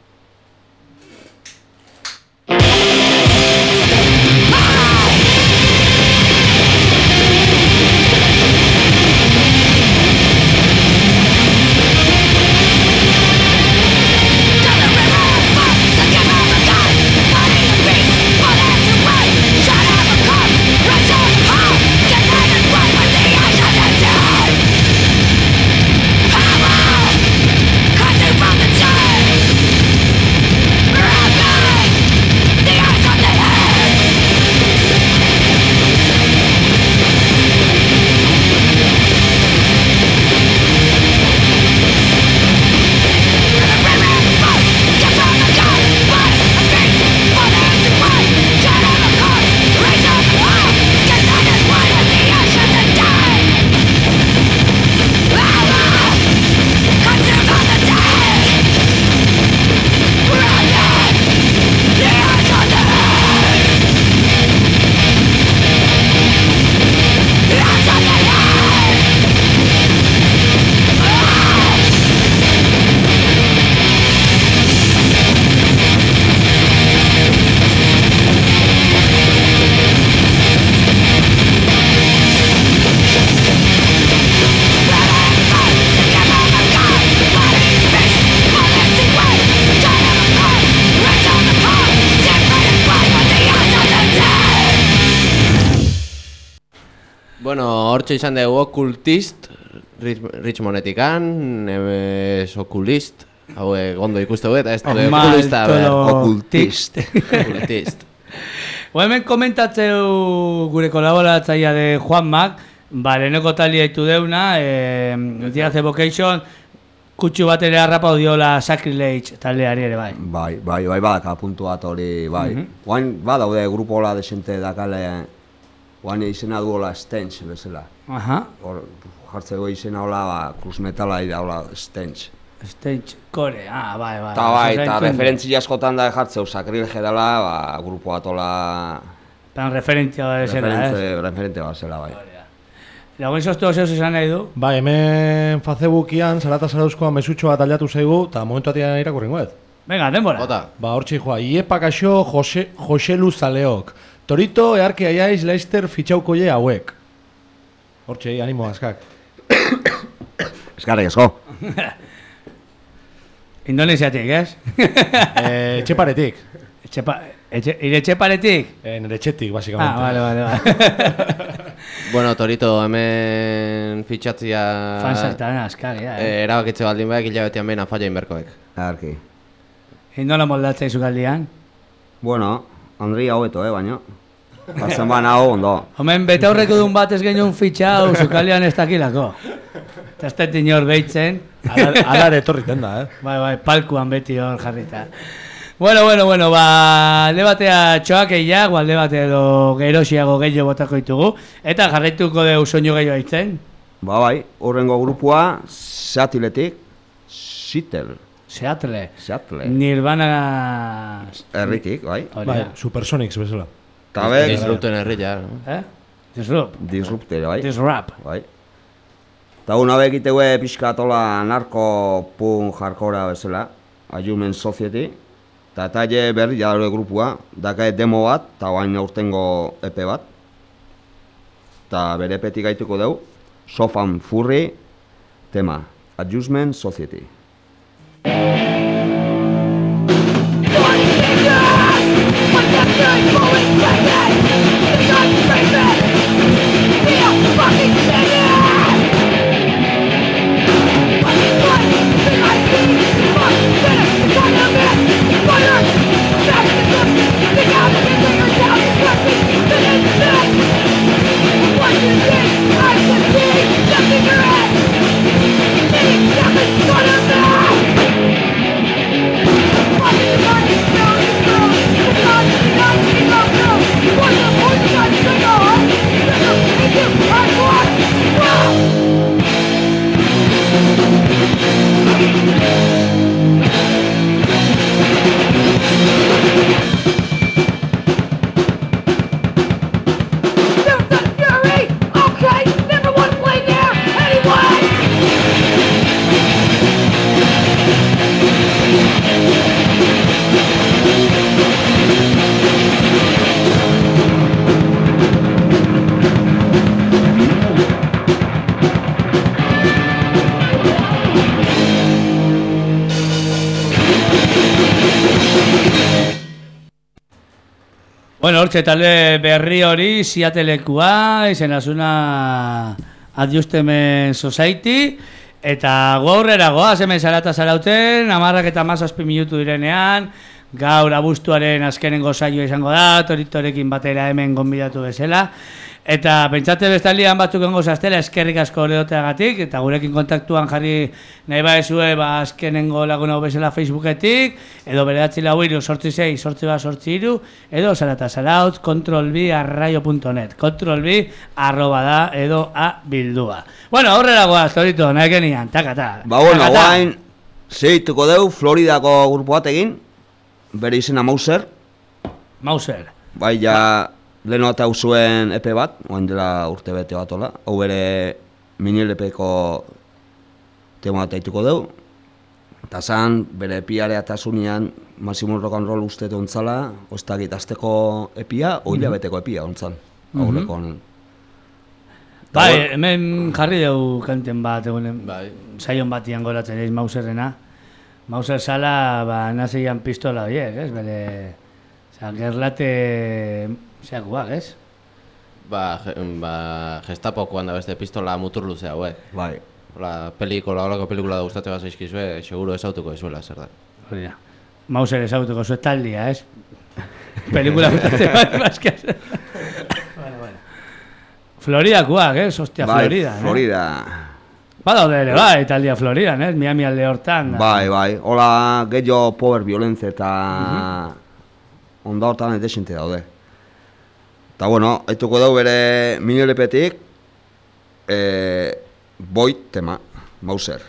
Hortxe izan dugu Occultist, Richmondetikan, ez Oculist, hau gondo ikustu eta ez dugu Oculista, Ocultist. Ocultist. Hemen komentatzeu gure kolaboratzaia de Juan Mac, ba, leheneko tali haitu deuna, Diaz Evocation, kutsu bat ere harrapau diola Sacrilege taldeari ere bai. Bai, bai, bai, badaka puntu bat hori, bai. Guain, badaude grupo hola desente dakale, guain izena duola Stench bezala. Aha. Hor, jartzeko izena hola, ba, Cruz Metala ida hola Stench. Stench Core, ah, bai, bai. Ta bai, eta referentzia askotan da jartzeu Sacrilege dela, ba, grupo bat hola... Tan referentzia da zela, eh? Referentzia bat zela, bai. Lagoen soztu hau zeus esan nahi du? Ba, hemen Facebookian Zarata Zarauzkoa mesutxo bat aldatu zaigu, eta momentu atian irakurrengo ez. Venga, denbora. Bota. Ba, hortxe joa, Iepa kaxo Jose, Joselu Zaleok. Torito, earki aiaiz, Leicester fitxaukoie hauek. Hortxe, animo azkak. Eskarrik asko. Indonesiatik, ez? eh, Etxeparetik. Etxepa, etxe, ire etxeparetik? Eh, nire etxetik, basikamente. Ah, vale, vale, vale. Bueno, Torito, hemen fitxatzia... Fanzaktan askagia, eh? eh? Erabakitze baldin behar, hilabetean behin afaia inberkoek. Arki. Indola moldatzea izugaldian? Bueno, Andri hau eto, eh, baino. Batzen ban hau, ondo. Homen, bete aurreko duen bat ez genuen fitxau, zukaldean ez dakilako. Eta ez dut inor behitzen. Alare etorriten da, eh? Bai, bai, palkuan beti hor jarrita. Bueno, bueno, bueno, ba, alde batea txoak eiak, alde batea edo gerosiago gehiago botako ditugu. Eta jarraituko deu soinu gehiago haitzen. Ba, bai, horrengo grupua, Seatiletik, Seattle. Seattle. Seattle. Nirvana... Herritik, bai. Bai, Supersonics bezala. Tabek... Disrupten herria, no? Eh? Disrupt. Disruptere, bai. Disrupt. Bai. Eta una begitegue pixkatola narko punk jarkora bezala, A Human Society. Eta eta je berri jadore grupua, dakae demo bat, eta guain aurtengo E P bat. Eta bere epetik gaituko deu, Sofan Furry, tema, Adjustment Society. Bueno, hortxe talde berri hori, Seattleekua, izena zuna Adjustment Society, eta gaurrera goaz, hemen zarata zarauten, amarrak eta mazazpi minutu direnean, gaur abuztuaren azkenengo saioa izango da, Toritorekin batera hemen gonbidatu bezala, eta pentsate bestaldian batzuk engo zaztela eskerrik asko horreoteagatik, eta gurekin kontaktuan jarri nahi baezue ba, azkenengo lagun hau bezala Facebooketik, edo bederatzi lau iru, sortzi sei, sortzi bat, sortzi iru, edo zarata zaraut, kontrolbi arraio punto net, kontrolbi arroba da, edo a bildua. Bueno, horrela goaz, Torito, nahi genian, takata. Ba, bueno, guain, zeituko deu, Floridako grupo bat egin, bere izena Mauser. Mauser. Bai, ja... Leno eta zuen epe bat, oain dela urte bete bat ola. Hau bere minil epeko tema bat aituko dugu. Eta zan, bere epiare eta zunian Maximum Rock and Roll uste ontzala, ostakit azteko epia, oila beteko epia ontzan. Aurreko honen. Bai, hemen jarri dugu kanten bat, egunen, saion batian goratzen eiz Mauserrena. Mauser sala, ba, nazeian pistola horiek, ez, bere... Osa, gerlate... Zeakuak, ez? Ba, ba, Gestapokoan da beste pistola mutur luze hauek. Bai. Hola, pelikula, holako pelikula da gustatzen bat zaizkizue, seguro ezautuko ezuela, zer da. Hori da. Mauser ezautuko zuen taldia, ez? Pelikula gustatzen bat, bazkaz. Bueno, bueno. Floridakoak, ez? Ostia, bai, Florida, ne? Florida. Badaude ere, bai, taldia Florida, ez? Miami alde hortan. Bai, bai. Hola, gehiago power violence eta... Onda hortan edesinte daude. Eta bueno, haituko dugu bere minilepetik eh, Void tema, Mauser.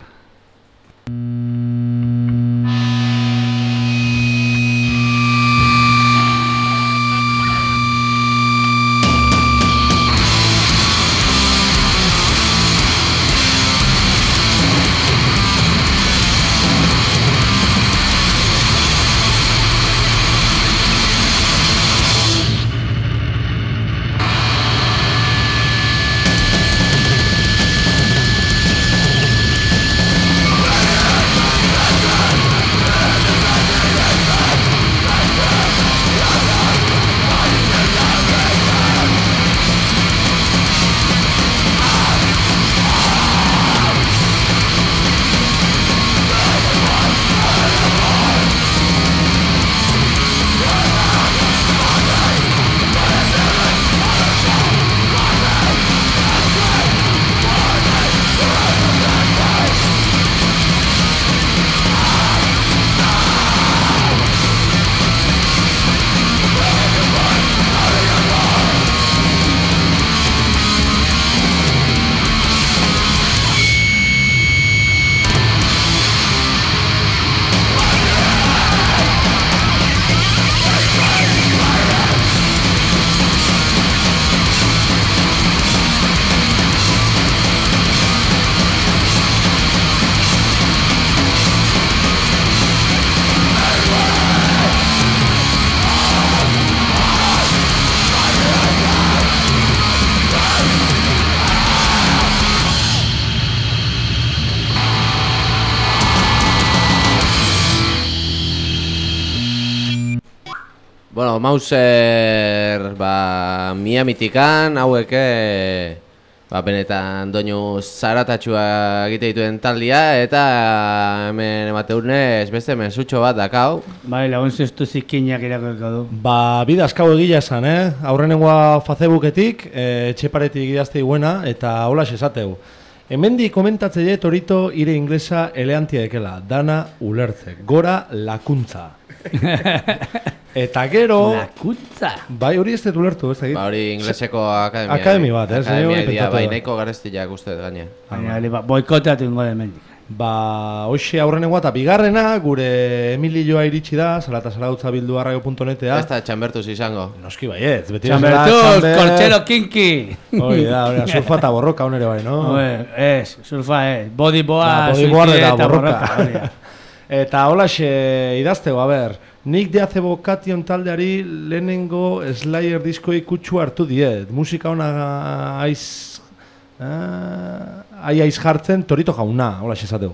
bueno, Mauser, ba, Miamitikan, hauek, eh, ba, benetan doinu zaratatxua egite dituen taldia, eta hemen emateunez beste mesutxo bat dakau. Bai, lagun zuztu zikinak irakorko du. Ba, bidazkau egila esan, eh? Aurrenengoa Facebooketik, eh, etxeparetik idazte iguena, eta hola esateu. Hemendi komentatzeie Torito ire inglesa eleantia ekela, dana ulertzek, gora lakuntza. Eta gero... Lakuntza? Bai, hori ez dut ulertu, ez da. Ba, hori ingleseko akademia. Akademi bat, ez? Akademia dia, bai, nahiko garestiak uste gaine. Baina, boikoteatu ingo den mendik. Ba, hoxe aurrenengoa eta bigarrena, gure Emilioa iritsi da, zara eta zarautza bildu arraio punto netea. Ez da txambertuz izango. Noski baietz, beti Txambertuz, kortxelo kinki! Hoi da, hori da, surfa eta borroka honere bai, no? Ez, surfa ez, body boa, body board eta borroka. borroka. Eta holaxe idaztego, a ber, nik de Acebokation taldeari lehenengo Slayer disko ikutsu hartu diet. Musika ona aiz... Uh, ai aiz jartzen Torito jauna, holaxe esateu.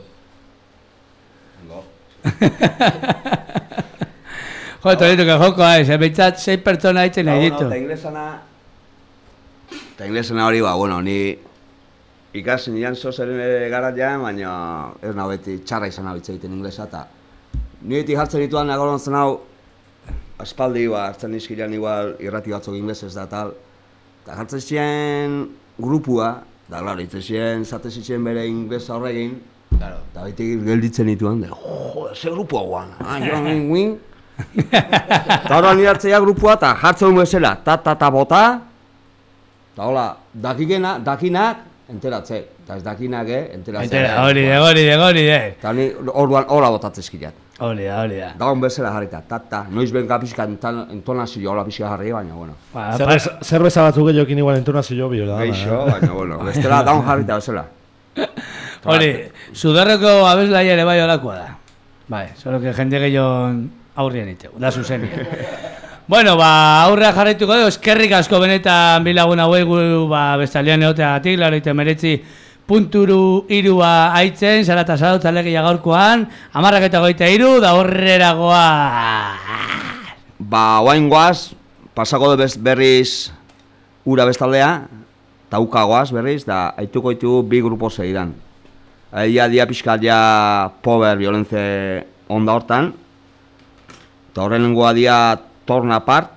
Jo, Torito, que joko aiz, ebeitzat sei pertsona haitzen nahi ditu. Eta inglesana... Eta inglesana hori, ba, bueno, ni... Ikasen nian zozeren garat ja, baina ez nahi beti txarra izan hau egiten inglesa, eta ni beti jartzen dituan nagoron zen hau aspaldi, ba, hartzen nizkilean igual irrati batzuk inglesez da tal, eta jartzen ziren grupua, da, klaro, itzen ziren, zaten ziren bere inglesa horregin, Claro. eta beti gelditzen dituan, de, jo, ze grupua guan, ah, joan win win, eta horra nirartzea grupua, eta jartzen duen bezala, ta ta ta bota, eta hola, dakikena, dakinak, enteratzea, eta ez dakinak, eh, enteratzea. Entera, hori de, hori de, hori de. Eta ni orduan hola botatzezkilean. Hori da, hori da. Dagoen bezala jarrita, ta-ta, noiz benka pixka entonazio hola pixka jarri, baina, bueno. Ba, Zerbeza, zerbeza batzuk gehiokin igual entonazio bio da. Geixo, baina, bueno, bestela daun jarrita bezala. Hori, sudarreko abeslaia ere bai olakoa da. Bai, solo que jende gehiago aurrien iteu, da zuzenia. Bueno, ba, aurrea jarraituko dugu, eskerrik asko benetan bilagun hauei gu, ba, bestalian egoteagatik, laro ite meretzi punturu irua aitzen, zara eta zara utzalegia gaurkoan, amarrak eta goita iru, da horreragoa. Ba, oain goaz, pasako de berriz ura bestaldea, eta uka goaz berriz, da haituko ditu bi grupo segidan. Egia dia pixkat ja power violence onda hortan, eta horrenengoa dia Torn Apart,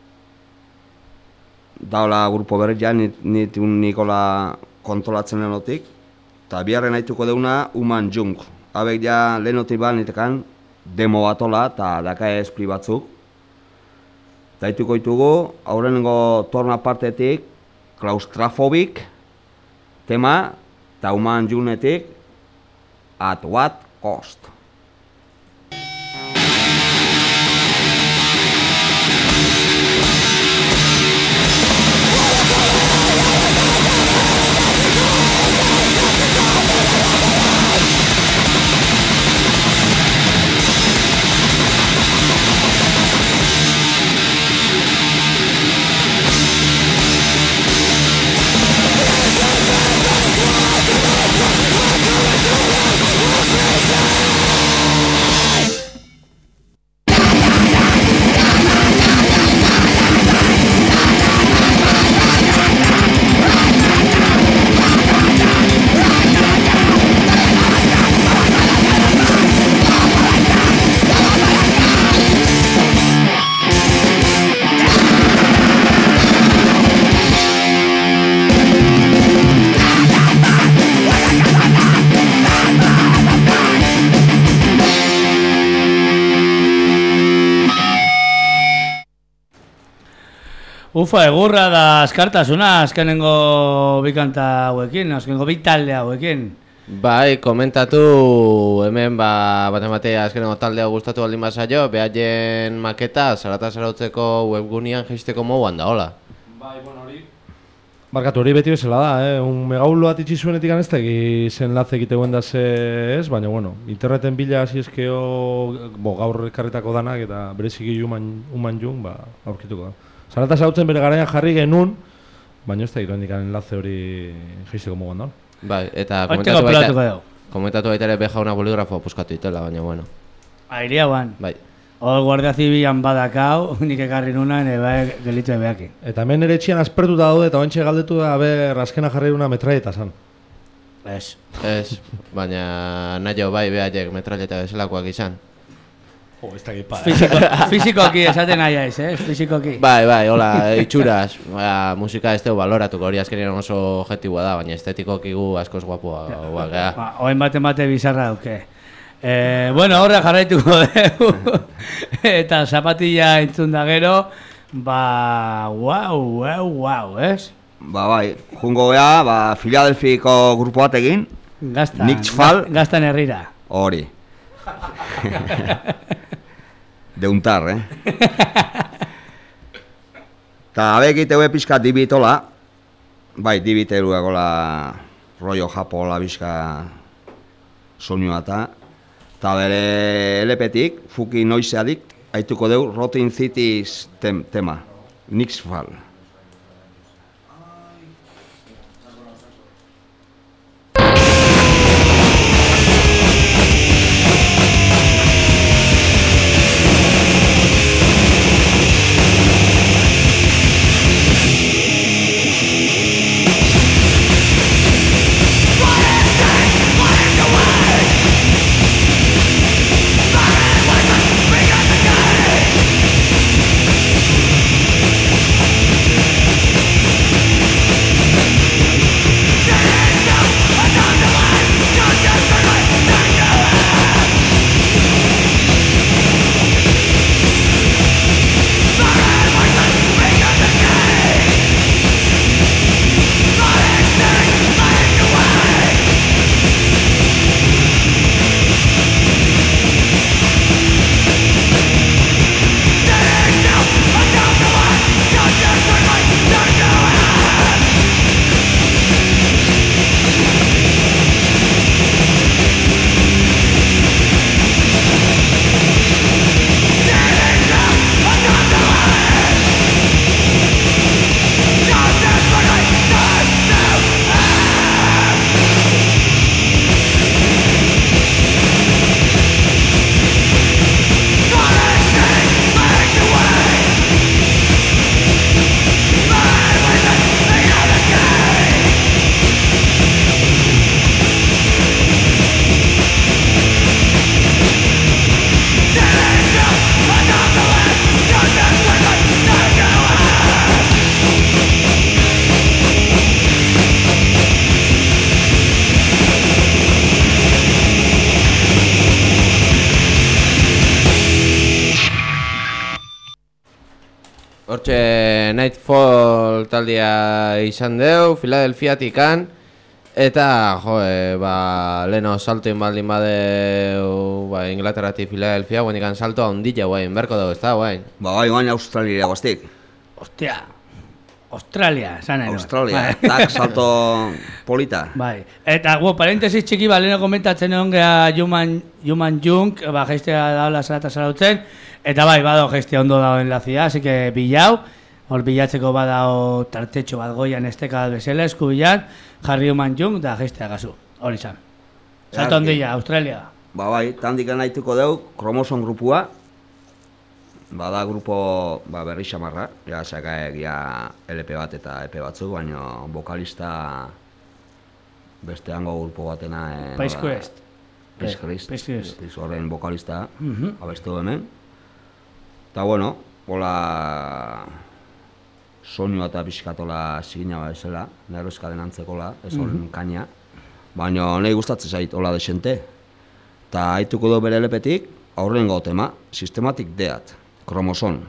daola grupo berriz ja, nit, nit un Nikola kontrolatzen lehenotik, eta biharren haituko deuna Human Junk. Habek ja lehenotik bat nitekan demo batola eta daka espli batzuk. Eta haituko ditugu, aurrenengo Torn Apartetik, Claustrophobic tema, eta Human Junketik, At What Cost. Ufa, egurra da askartasuna, azkenengo bikanta hauekin, azkenengo bitalde hauekin. Bai, komentatu hemen ba, bat ematea azkenengo taldea gustatu baldin bazaio, behaien maketa zarata zarautzeko webgunean jeisteko moduan da, hola. Bai, bueno, hori... Barkatu, hori beti bezala da, eh? Un megaulo bat itxi zuenetik aneztegi zenlaze egiteuen da ze ez, baina, bueno, interneten bila hasi eskeo, bo, gaur ekarretako danak eta bereziki human, human jung, ba, aurkituko da. Zarata zautzen bere garaian jarri genuen, baina ez da ironik enlaze hori jeisteko moduan da. Bai, eta Horteko komentatu pelatuko baita, dugu. komentatu baita ere beja una boligrafo puskatu itela, baina bueno. Airea guan. Bai. Hor Guardia Zibilan badakau, nik ekarri nuna, ebe gelitu ebeaki. Eta hemen ere etxian aspertuta daude eta ointxe galdetu da, aber, azkena jarri una metralleta zan. Ez. Ez, baina nahi bai behaiek metralleta bezalakoak izan. Jo, ez da gipa, Fisiko, Fisikoki esaten nahi aiz, eh? Fisikoki. Bai, bai, hola, itxuraz, ba, musika ez dugu baloratuko, hori azkenean oso objetiboa da, baina estetikoki gu askoz guapua guak, gea. Ba, oen bate bate bizarra duke. Eh, bueno, horre jarraituko dugu. Eta zapatilla entzun da gero, ba, guau, guau, guau, ez? Ba, bai, jungo gea, ba, Filadelfiko grupo batekin, Gaztan, Nixfal. Gaztan herrira. hori. Deuntar, eh? Ta abekit eue pixka dibitola, bai, dibiteru egola rollo japola pixka soinua eta eta bere L P-tik, Fuki Noise Addict, haituko deu Rotten Cities tem, tema, Nixfal. Hortxe Nightfall taldea izan deu, Filadelfiatikan, eta jo, e, ba, leno saltoin baldin badeu, ba, Inglaterratik Filadelfia, guen ikan saltoa ondila guain, berko dugu, ez da guain? Ba, bai, guain Australia goztik. Hostia, Australia, esan nahi. Australia, tak salto polita. Bai, eta, gu, parentesis txiki, ba, leheno komentatzen egon geha Human, Human Junk, ba, geistea daula zarata zarautzen, eta bai, badao geistea ondo dago enlazia, así que bilau, hor bilatzeko badao tartetxo bat goian esteka bezala, esku bilan, jarri Human Junk, da geistea gazu, hori izan. Salto ondila, Australia. Ba, bai, tandikan nahituko deu, Kromoson grupua, bada grupo ba, berri xamarra, ja, sakaek ja L P bat eta E P batzuk, baina vokalista beste hango grupo batena... Eh, Paiz Quest. Paiz Quest. Paiz Quest. Paiz horren vokalista, uh -huh. abestu hemen. Eta bueno, hola soinua eta pixkatola zigina bezala, nerrezka denantzekola, ez horren uh -huh. kaina. Baina nahi gustatzen zait, hola desente. Eta haituko du bere L P-tik, aurrengo tema, Systematic Death, Kromoson.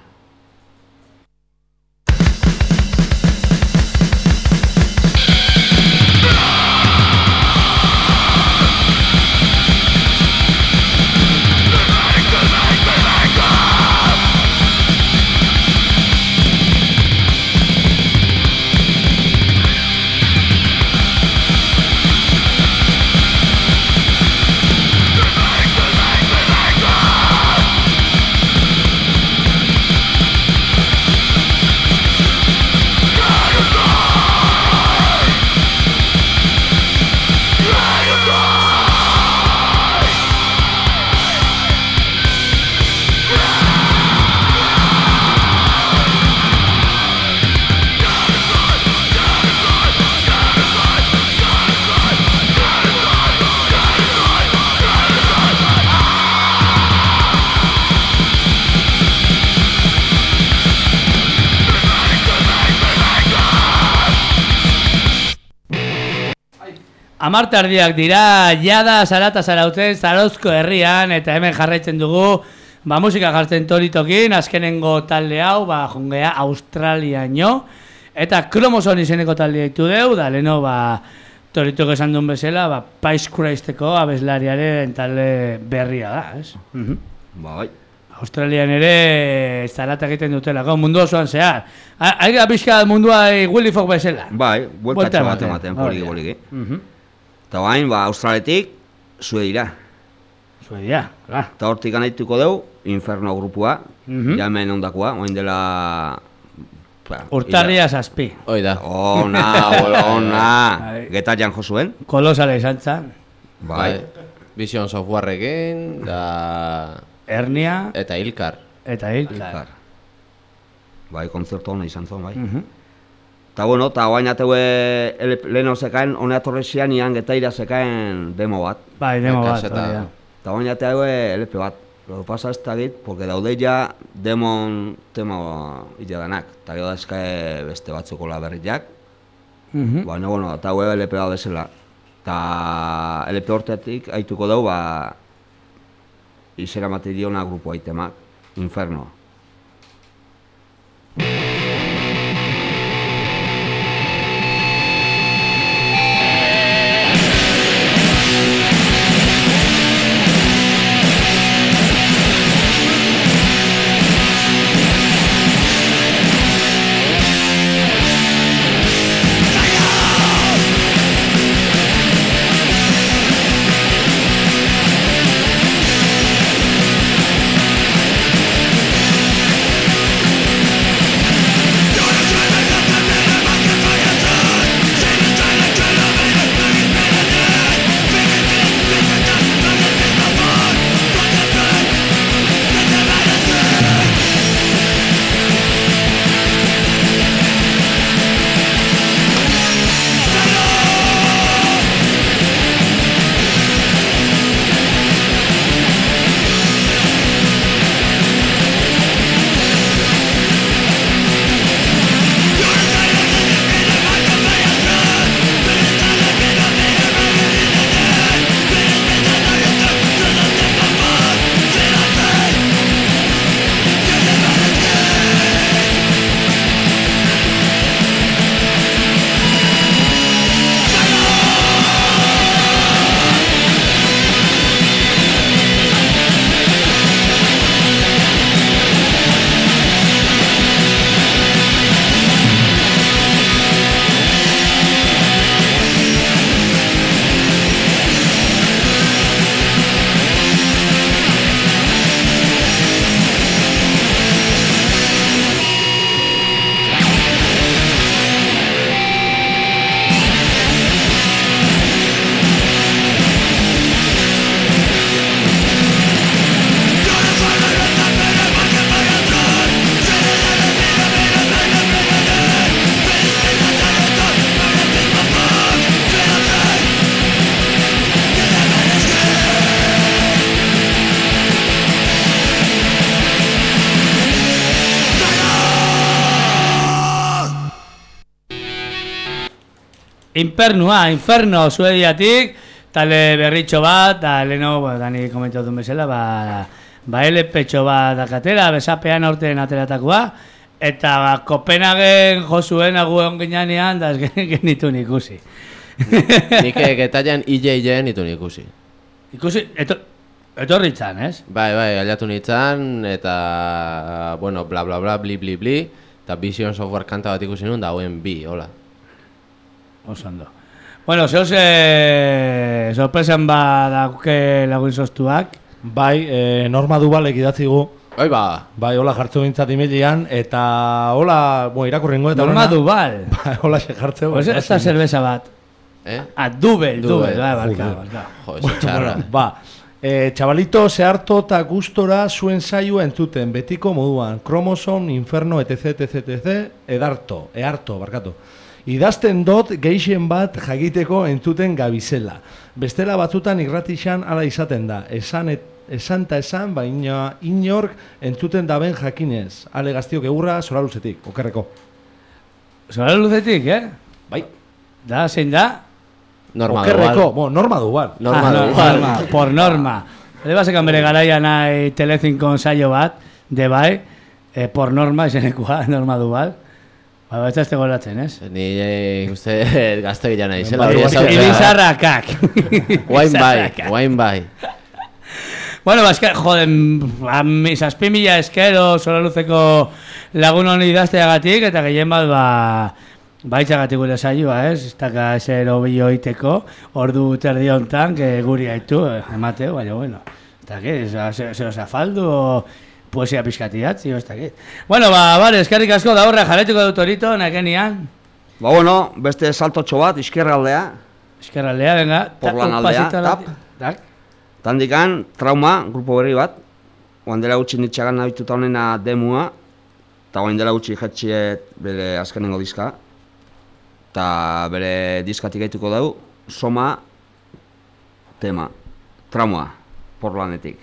Amartardiak dira, jada Zarata Zarauten Zarauzko herrian, eta hemen jarraitzen dugu, ba, musika jartzen toritokin, azkenengo talde hau, ba, jungea Australiaino, eta Kromoson izeneko talde ditu deu, da, leno, ba, toritok esan duen bezala, ba, Pais Christeko abeslariaren talde berria da, ez? Mhm. Ba, bai. Australian ere zarata egiten dutelako, mundu osoan zehar. Aire pixka mundua Willy Fogg bezala. Bai, bueltatxo bat ematen, poliki, poliki. Eta bain, ba, Australetik, zue dira. Zue dira, gara. Eta hortik anaituko deu, Inferno grupua, jamen ondakoa, oin dela... Urtarria zazpi. Hoi da. Ona, ona, getarian josuen. Kolosala izan zan. Bai. Vision Softwareekin, da... Hernia. Eta Ilkar. Eta Ilkar. Bai, konzertu hona izan zuen, bai. Eta bueno, eta guain ateue leheno zekaen, hone atorrezian ian getaira zekaen demo bat. Bai, demo bat, hori da. Eta guain ateue L P bat. Lo que pasa ez da git, porque daude ja demon tema ite danak. Eta gero da eskae beste batzuko laberriak. Baina, bueno, eta hue L P bat bezala. Eta L P hortetik haituko dugu, ba... izera mate diona grupo aitemak, Inferno. Infernua, Inferno Suediatik, tale berritxo bat, da leheno, ba, dani komentatu bezala, ba, ba L P-txo bat dakatera, besapean aurten ateratakoa, eta ba, Kopenhagen josuen aguen ginean, da ez genitu ikusi. Nik getaian I J J nitu ikusi. Ikusi, eto, etorri txan, ez? Bai, bai, aliatu nintzen, eta, bueno, bla bla bla, bli bli bli, eta Vision Software kanta bat ikusi nun, da hauen bi, hola. Osando. Bueno, zehoz, eh, sorpresan ba dauke lagun soztuak. Bai, eh, Norma Dubalek idatzi gu. Bai, ba. Bai, hola jartzu bintzat imilian, eta hola, bueno, irakurrengo eta Norma Dubal. Bai, hola xe jartzeu. Pues esta cerveza bat. Eh? Ah, Dubel, Dubel, bai, barka, barka. Jo, eso txarra. Ba, eh, chavalito, zeharto eta gustora zuen saioa entzuten, betiko moduan, Kromoson, Inferno, etc, etc, etc, edarto, eharto, barkatu. Idazten dot geixen bat jagiteko entzuten gabizela. Bestela batzutan irratixan ala izaten da. Esan et, esan ta esan, baina inork entzuten daben jakinez. Ale gaztiok egurra, zora luzetik, okerreko. Zora luzetik, eh? Bai. Da, zein da? Norma Okerreko, dual. bo, norma dual. Norma Ah, no, dual. norma, por norma. Ere basekan bere garaia nahi Telezinkon saio bat, de bai, eh, por norma izenekua, norma dual. Ba, ez da goratzen, ez? Ni eh, uste gazte gila nahi zela. Bai, hori bai, ezautzea. Ilizarrakak. Guain bai, guain bai. Bueno, ba, esker, joden, zazpi mila eskero, sola luzeko lagun honi idazteagatik, eta gehien bat, ba, baitzagatik gure saioa, ez? Ez daka eser obio iteko, ordu terdi hontan, que guri haitu, eh, emateo, baina, bueno. Eta que, zer osa faldu, o poesia pixkatidatzi, o ez dakit. Bueno, ba, bale, eskerrik asko da horre, jarretuko dut horito, nekenian. Ba, bueno, beste saltotxo bat, izkerraldea, Eskerraldea, venga. Porlanaldea, tap. Tak. tandikan, trauma, grupo berri bat, oan dela gutxi nitxagan nabituta honena demua, eta oan dela gutxi jetxiet bere azkenengo diska, eta bere diskatik gaituko dugu, Soma, tema, trauma, Portlandetik.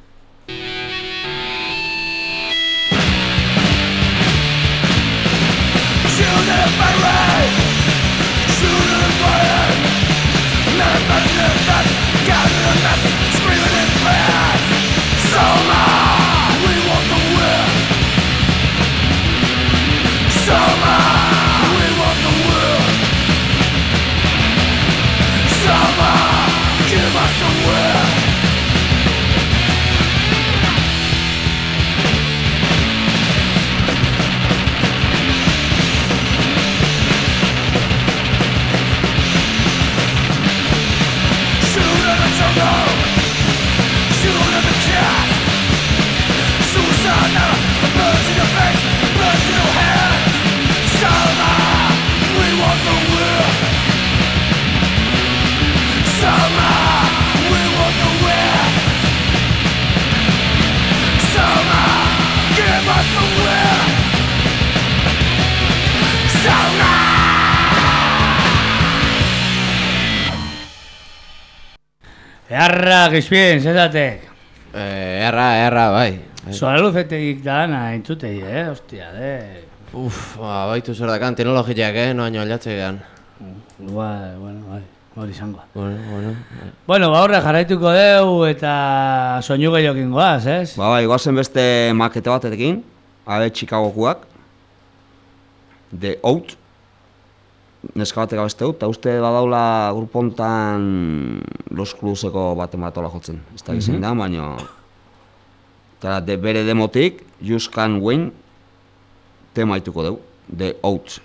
Earra, gizpien, zezatek. Eh, erra, erra, bai. Sola luzetik da dana entzutei, eh? Ostia, de... Uf, ba, baitu zer dakan, teknologiak, eh? Noaino aldatzean. Bai, bueno, bai, hori izango. Bueno, bueno. Bueno, ba horre jarraituko deu eta soinu gehiokin goaz, ez? Ba, bai, goazen beste makete batetekin, abe Chicagokuak, The Out, neska batek abeste dut, eta uste badaula grupo hontan Los Cruzeko baten batola jotzen. Ez da gizien da, baina... Eta de bere demotik, Just Can Win, tema ituko dugu, The Out.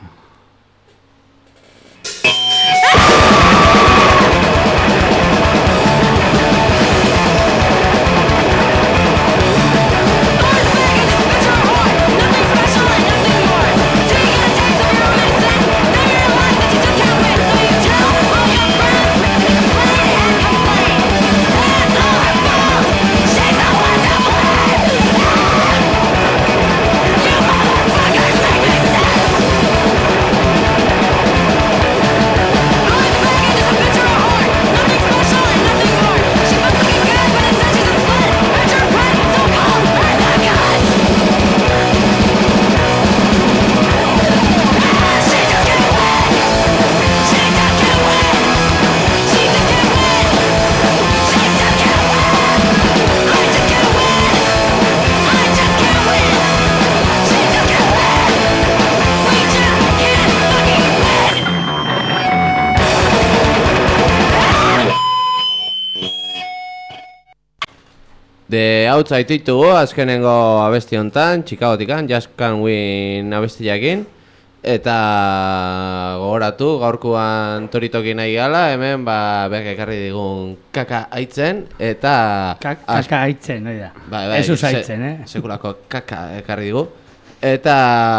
De hau zaitugu azkenengo abesti hontan, Chicagotikan, Just Can Win abestiakin. Eta gogoratu, gaurkoan toritokin nahi gala, hemen ba, beak ekarri digun kaka aitzen, eta... Kaka aitzen, nahi da. Bai, bai, Ezuz aitzen, eh? Sekulako kaka ekarri digu. Eta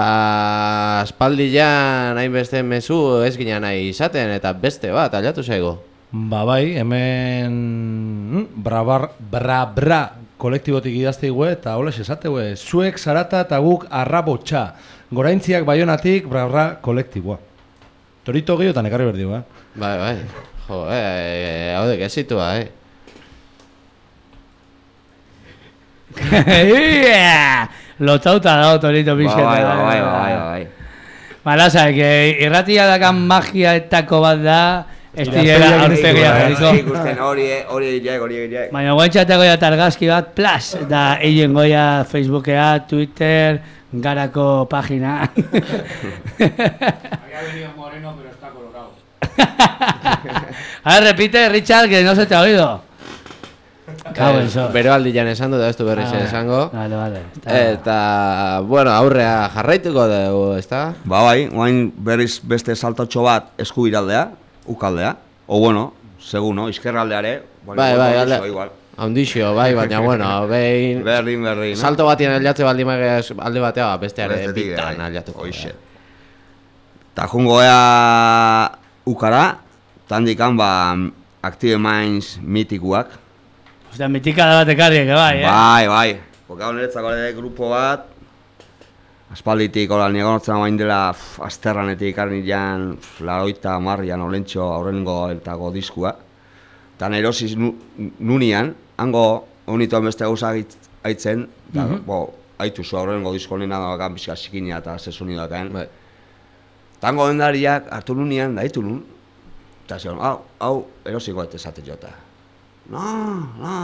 aspaldian hainbeste mezu ez gina nahi izaten, eta beste bat, aldatu zaigu. Ba bai, hemen brabar, bra bra kolektibotik idazteigu eta hola esategu, zuek zarata eta guk arrabotxa. Goraintziak Baionatik bra bra kolektiboa. Torito gehiotan ekarri berdiu, eh? Bai, bai. Jo, eh, hau dek ezitua, eh? Yeah! Lotauta dago torito pixketa. Bai, bai, bai, bai, bai. Ba, lasai, irratia dakan magiaetako bat da, ez direla aurpegia jarriko. Ikusten hori, hori egileak, hori egileak. Baina guantxatako ja argazki bat, plus, da egin goia Facebookea, Twitter, garako pagina. Había venido moreno, pero está colorado. A ver, repite, Richard, que no se te ha oído. Cago en so. Bero aldian esan du, da ez du berriz Ah, esango. Vale, vale. Eta, bueno, aurrea jarraituko dugu, ezta? Ba bai, guain berriz beste saltotxo bat eskubiraldea, ukaldea. O bueno, segun, no? Izkerraldeare. Bai, bai, alde. Haundixo, bai, baina, bueno, behin... Berdin, berdin, no? Salto batien aldatze baldin magez alde batea, besteare Bestetik, bitan bai. aldatuko. Hoixe. Ta jungo ea ukara, tandikan ba Active Minds mitikuak. Ostia, mitikada bat ekarriek, bai, eh? Bai, bai. Porque hau niretzako ere grupo bat, aspalditik, hola, niego nortzen bain dela, pff, azterranetik ikarri jan, pff, laroita marrian olentxo aurrengo eltako diskua. Eta nerosiz nu, nunian, hango honituan beste gauza aitzen, da, bo, haitu zu aurrengo disko nena dagoekan bizka zikina eta zesuni dagoekan. Bai. Tango dendariak hartu nunian, da hitu nun, eta zion, hau, hau, erosiko ez esate jota. No, no,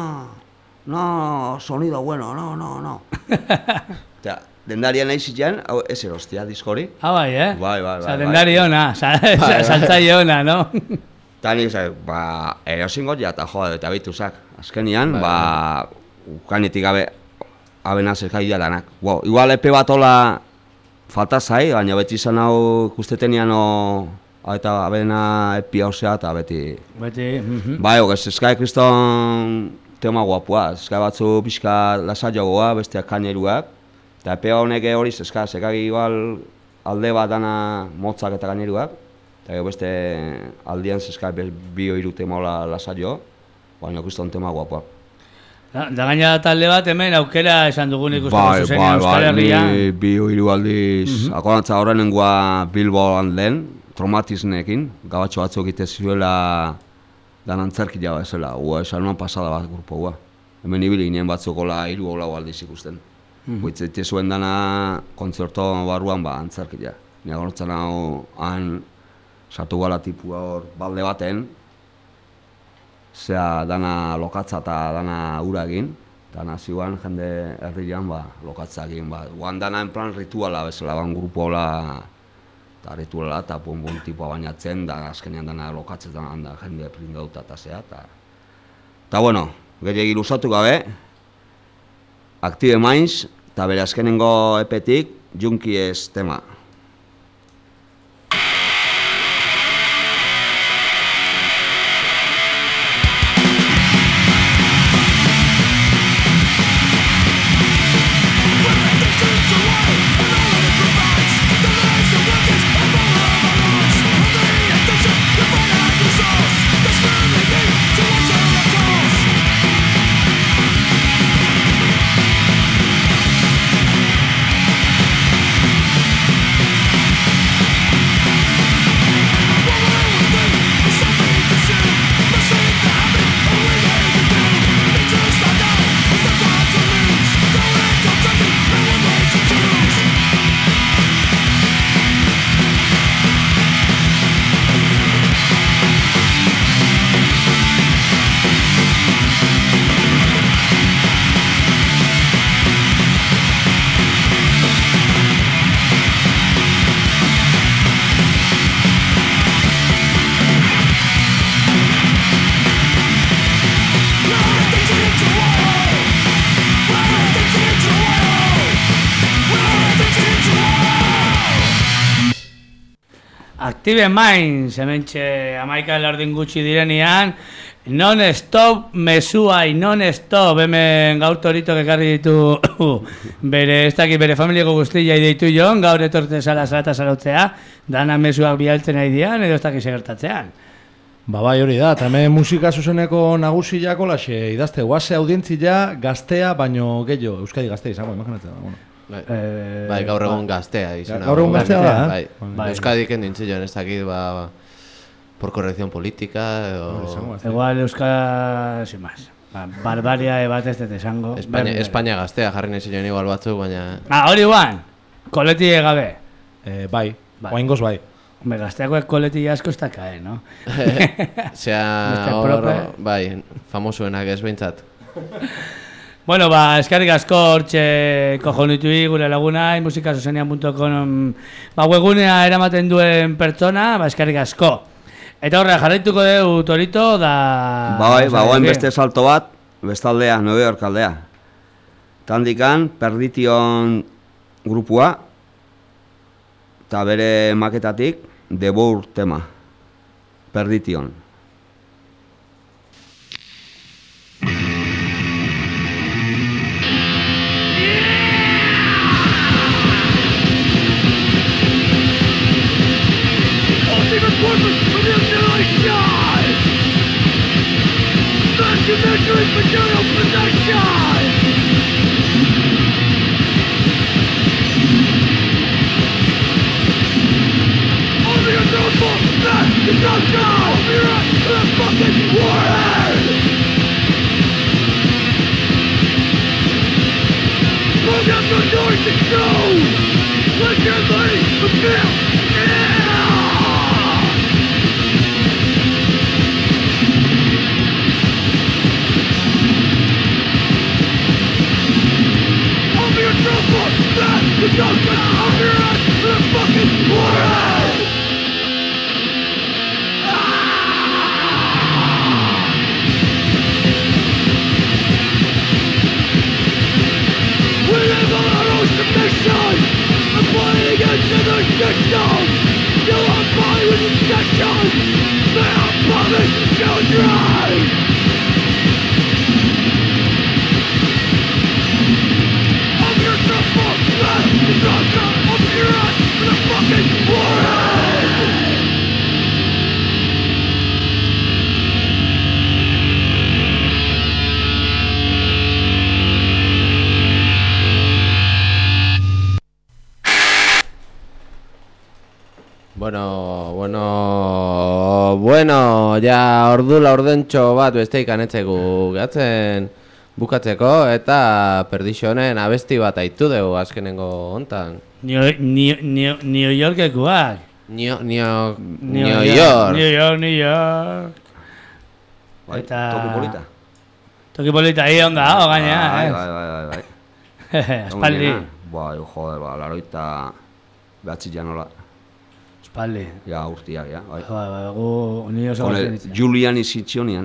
no, sonido bueno, no, no, no. Eta, dendarian nahi zitzen, hau, ez erostia diskori. Ah, bai, eh? Bai, bai, bai. Osa, dendari ona, saltzaile ona, no? Eta nik zai, ba, erosingot ja, eta joa, eta bituzak. Azkenian, ba, ukanetik gabe, abena zerkai danak. Bo, igual epe bat hola falta zai, baina beti izan hau ikustetenean o... Eta abena epi hausea eta beti... Beti, mhm. Bai, ogez, eskai kriston tema guapua. Eskai batzu pixka lasaioagoa, besteak kaineruak. Eta epe honek hori eskai, sekagi igual alde bat dana motzak eta kaineruak. Eta gero beste aldian eskai bi hiru tema hola lasaio, baina kriston tema guapua. Da, da gaina talde bat hemen aukera esan dugun ikusteko Bai, zuzenean bai, Euskal bai, Herria. ni bi hiru aldiz, akorantza horrenengoa Bilboan lehen, traumatisnekin, gabatxo batzuk egite zuela dan antzerkia bezala, ua esan nuan pasada bat grupo ua. Hemen ibili ginen batzuk hola hiru hola aldiz ikusten. Huitzeite zuen dana kontzerto barruan ba antzerkia. Ni agortzen hau han sartu gala tipua hor balde baten, zea dana lokatza eta dana ura egin, dana ziuan jende herrian ba lokatza egin, ba, guan dana en plan rituala bezala, ban grupo hola eta rituala eta pun-pun tipua bainatzen, da azkenean dana lokatzen da jende pringauta eta zea, eta... Eta bueno, gehiagik luzatu gabe, Active Minds, eta bere azkenengo epetik, Junkies tema. Active Minds, hementxe amaika lardin gutxi direnean, non-stop mesuai, non-stop, hemen gaur toritok ekarri ditu bere, ez dakit bere familiako guztia deitu joan, gaur etorte zala zalata zarautzea, dana mesuak bialtzen nahi dian, edo ez dakit segertatzean. Ba bai hori da, eta hemen musika zuzeneko nagusiak olaxe idazte, guaze audientzia gaztea, baino gehiago, Euskadi gaztea izango, imaginatzen da, bueno. Bai, Eh, bai, gaur egun gaztea izan. Gaur egun gaztea da, bai. eh? Bai. Euskadik endintzilloan ez dakit, ba, por corrección política, o... Igual Euskal, sin más, ba, barbaria bat ez dut esango. Espainia, Espainia gaztea jarri nahi zilean igual batzuk, baina... Ah, hori guan, koleti gabe. Eh, bai, Bai. oaingoz bai. Hombre, gazteakoek koletilla asko ez dakae, no? Zea, Beste hor, prope. bai, famosuenak ez behintzat. Bueno, ba, eskerrik asko hortxe kojonitui gure lagunai, musikasozenean punto com ba, webgunea eramaten duen pertsona, ba, eskerrik asko. Eta horre, jarraituko dugu Torito, da... Ba, bai, ba, Osea, goen que- beste salto bat, bestaldea, New York aldea. Tandikan, Perdition grupua, eta bere maketatik, The Bour tema, Perdition. Bueno, bueno, bueno, ja ordu laurdentxo bat beste ikanetzegu gatzen bukatzeko eta Perditionen abesti bat aitu dugu azkenengo hontan. New, New, New, New Yorkekoak. New, New, New New York, York. New York, New York. Bai, Eta... toki polita. Toki polita, hi onda, hau gaina, Bai, eh? bai, bai, bai, bai. Espaldi. Bai, joder, ba, laroita behatzi janola. Espaldi. Ja, urtiak, ja, bai. Bai, bai, gu ni oso Con gazten el ditzen. Julian Isitsionian.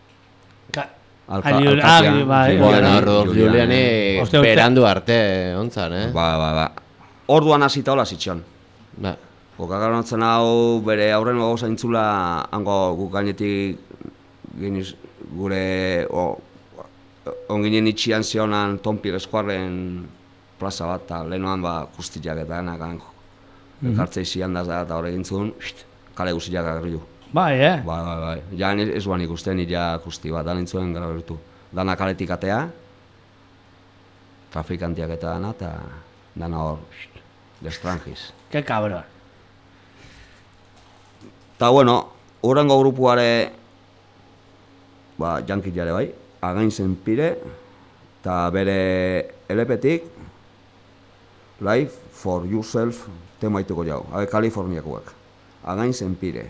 Ka- Alka, Ah, Julian, alkatean. ah, bai, Bueno, bai. Rodolf Giuliani Oste, oste. berandu arte ontzan, eh? Ba, ba, ba. Orduan hasita hola zitxon. Ba. Kokagaronatzen hau bere aurren gogo zaintzula hango guk gainetik giniz, gure o, onginen itxian zionan Tonpir eskuarren plaza bat, eta lehenoan ba guztiak eta denak elkartzei zian da eta hor egin zuen, kale guztiak agerri du. Bai, eh? Bai, bai, bai. Ja ni- ez guan ikusten, ja guzti bat, da nintzuen gara bertu. Dana kaletik atea, trafikantiak eta dana, eta dana hor, destranjiz. Ke cabrón. Ta bueno, urrengo grupuare, ba, jankit jare bai, Again Zenpire, eta bere L P-tik, Life for Yourself, temaituko jau, habe Kaliforniakoak. Again Zenpire.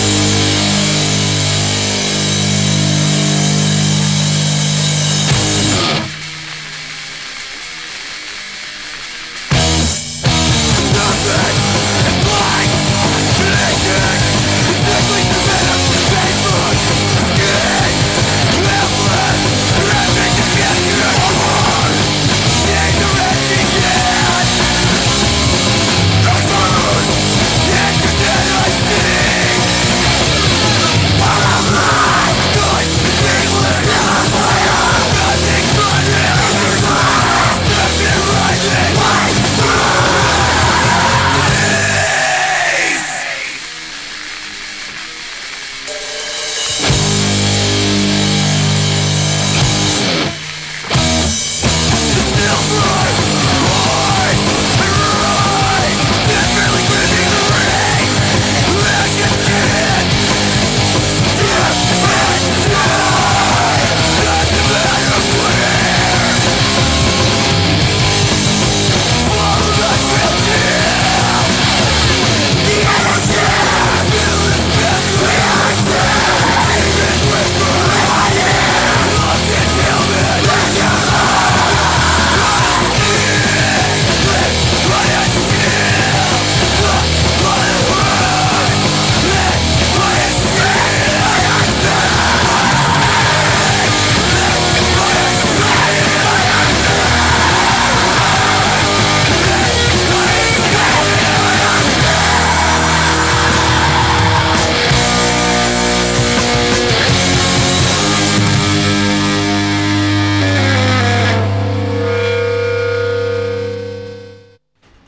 We'll be right back.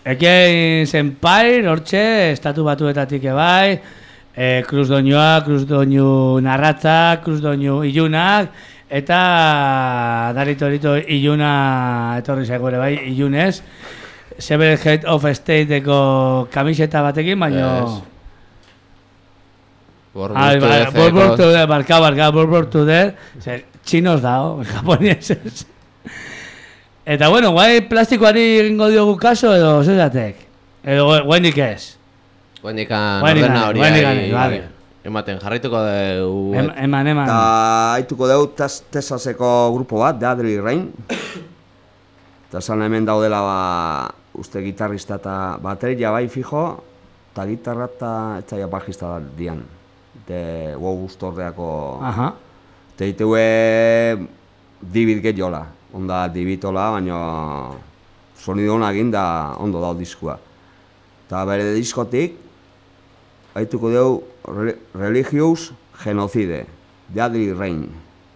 Ekein zenpai, hortxe, estatu batuetatik ebai, e, Cruz Doñoa, Cruz Doñu Narratza, Cruz Doñu Ilunak, eta Daritorito Iluna etorri zaigu ere bai, Ilunez, Seven Head of Stateko kamiseta batekin, baino... Borbortu der, barka, barka, borbortu der, txinos dao, japonieses. Eta bueno, guai plastikoari egingo diogu kaso edo zezatek? Edo guendik ez? Guendikan ordena hori ematen jarraituko dugu. Eman, eman. Eta haituko dugu Texaseko grupo bat, The Adri Rain. Eta zan hemen daudela ba, uste gitarrista eta bateria bai fijo, eta gitarra eta etzaia bajista dian. De wow gustordeako... Aha. Eta ditue David Getjola. Onda dibitola, baina sonido hona egin da ondo dao diskua. Eta bere diskotik, haituko dugu Religious Genocide, The Adri Rain.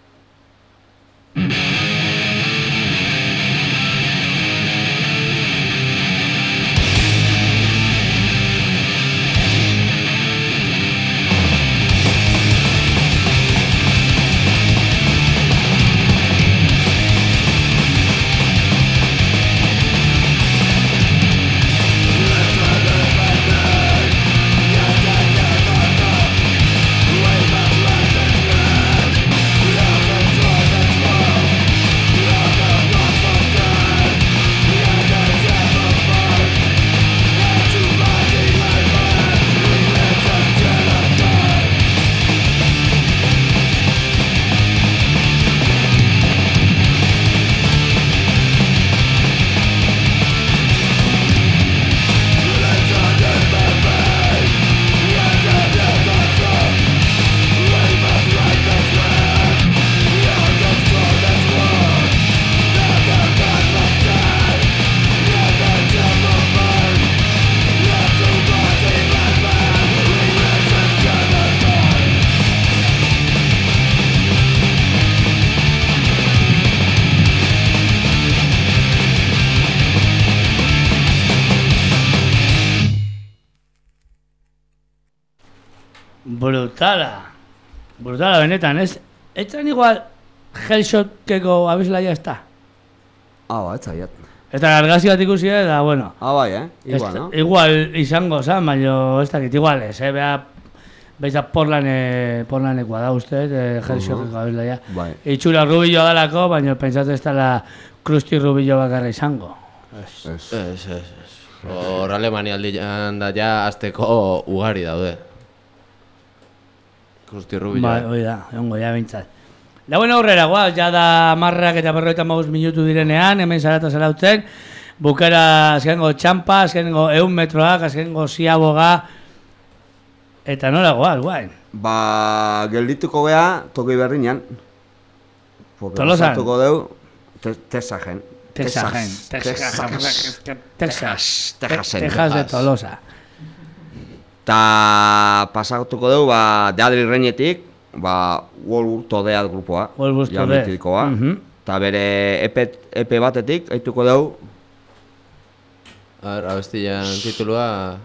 Brutala. Brutala benetan, ez? Etzan igual Hellshotkeko abislaia ez da? Ah, ba, etzaiat. Eta gargazio bat ikusi da, bueno. Ah, bai, eh? Igual, no? Igual izango zan, baina ez dakit, igual ez, eh? Beha, beha porlane, porlanekoa da uste, eh, Hellshotkeko abislaia. Bai. Itxura rubillo dalako, baina pentsatu ez dela Krusty rubillo bakarra izango. Ez, ez, ez, ez. Hor Alemania aldian da ja azteko ugari daude. Krusty rubillo. Bai, hoi da, egongo ja bintzat. Da bueno, aurrera, guaz, ja da marrak eta berroita maus minutu direnean, hemen zarata zarautzen, bukera azkengo txampa, azkengo eun metroak, azkengo ziaboga, eta nola guaz, guain? Ba, geldituko geha, toki berriñan. Tolosan? Tolosan? Deu, Texasen. Texasen. Texas. Texas. Texasen. Texas de Tolosa. Ta pasatuko dugu, ba, The Adri Rainetik, ba, Wolfur Todeat grupoa. Wolfur Todeat. Eta bere E P batetik, haituko dugu. A ver, abestian titulua...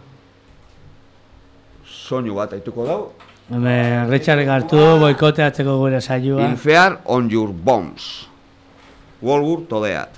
Soinu bat haituko dugu. Hemen, Richard hartu, boikoteatzeko gure saioa. Infear on your bombs. Wolfur Todeat.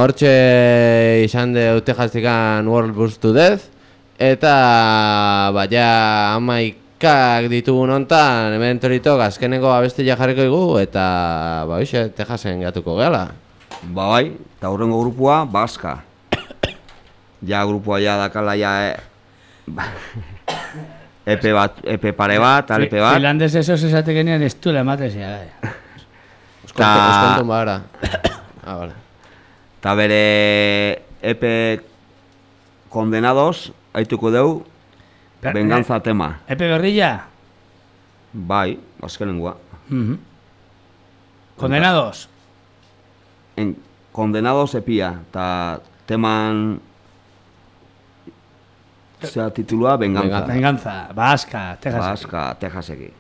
hortxe izan de Texasikan World Bus to Death, eta ba, ja amaikak ditugun hontan, hemen toritok azkeneko abestia jarriko dugu, eta ba, hoxe, Texasen gatuko gehala. Ba bai, eta hurrengo grupua, Baska. Ja, grupua ja dakala ja e... epe bat, epe pare bat, alepe bat. Finlandes esos esate genean ez du ematezia. Euskonton bagara. Ah, vale. Ta bere epe Condenados, haituko deu, Venganza tema. Epe berrilla? Bai, azkenengoa. Uh-huh. Condenados? En Condenados epia, eta teman... Zea titulua, Venganza. Venganza, Baska, Texaseki. Baska, Texaseki.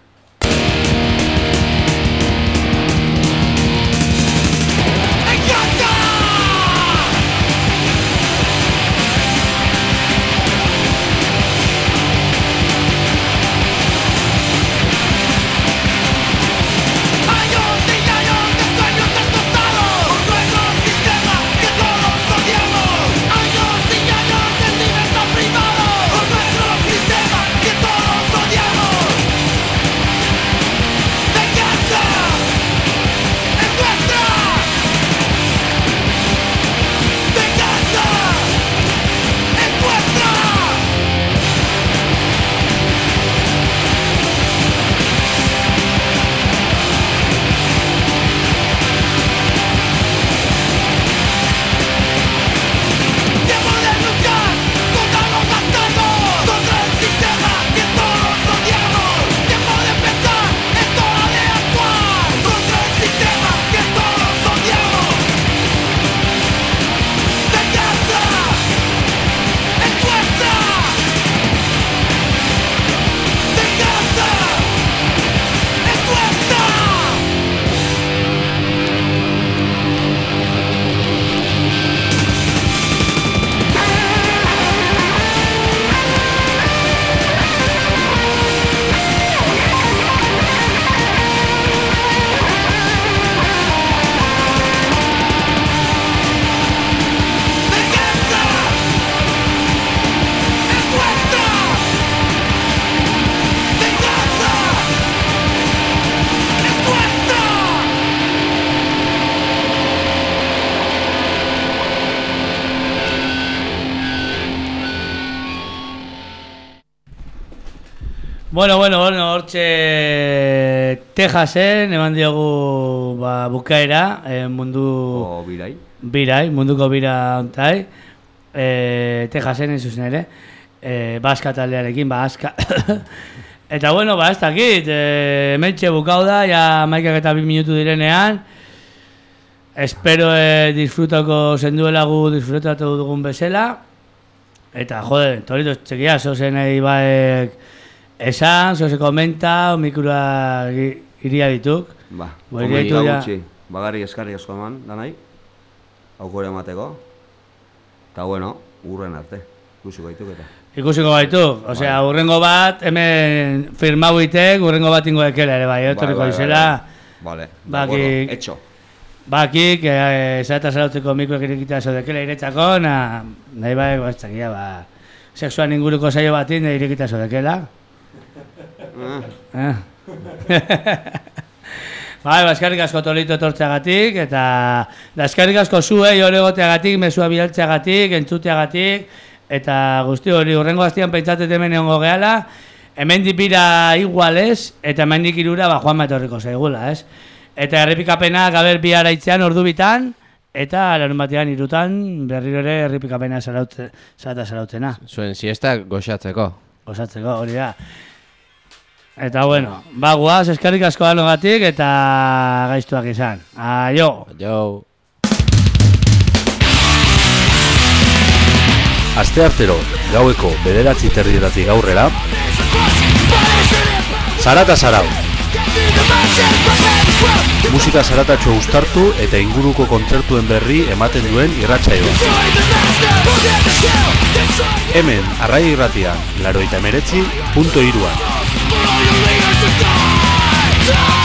Bueno, bueno, bueno, hortxe Texasen, eman diogu ba, bukaera, eh, mundu... O birai. Birai, munduko bira ontai, eh, Texasen zuzen ere, eh, Baska taldearekin, ba, aska. Eta bueno, ba, ez dakit, eh, hementxe bukau da, ja maikak eta bi minutu direnean, espero eh, disfrutako zenduela gu disfrutatu dugun bezala, eta jode, Torito txekia, zozen nahi baek, esan, zo se komenta, mikroa iria dituk. Ba, Bo, komeni ditu ja- gutxi, bagari eskarri asko eman, danai, aukore emateko, eta bueno, urren arte, ikusiko gaituk eta. Ikusiko baitu, osea, urrengo bat, hemen firmau itek, urrengo bat ingo ekela ere bai, etorriko izela. Vale, Baki- de acuerdo, hecho. Bakik, eh, zata zarautzeko mikroak irekita zodekela iretzako, na, nahi bai, baztakia, ba, sexuan inguruko saio batin, irekita zodekela. Ah. Eh. Bai, eskerrik asko Tolito etortzeagatik eta da eskerrik asko zuei hor egoteagatik, mezua bidaltzeagatik, entzuteagatik eta guzti hori urrengo astean pentsatet hemen egongo gehala. Hemendik bira iguales eta hemendik hirura ba Juanma etorriko zaigula, ez? Eta errepikapena gaber bi araitzean ordu bitan eta larun batean hirutan berriro ere errepikapena zarautze, zata zarautzena. Zuen siesta goxatzeko. Osatzeko, hori da. Eta bueno, ba guaz, eskerrik asko danogatik eta gaiztuak izan. Aio! Jo. Asteartero, gaueko bederatzi terdietatik aurrera, Zarata Zarau. Musika zaratatxo uztartu eta inguruko kontzertuen berri ematen duen irratsaioa. Hemen, Arrai Irratian, laurogeita hemeretzi puntu hiruan. Die!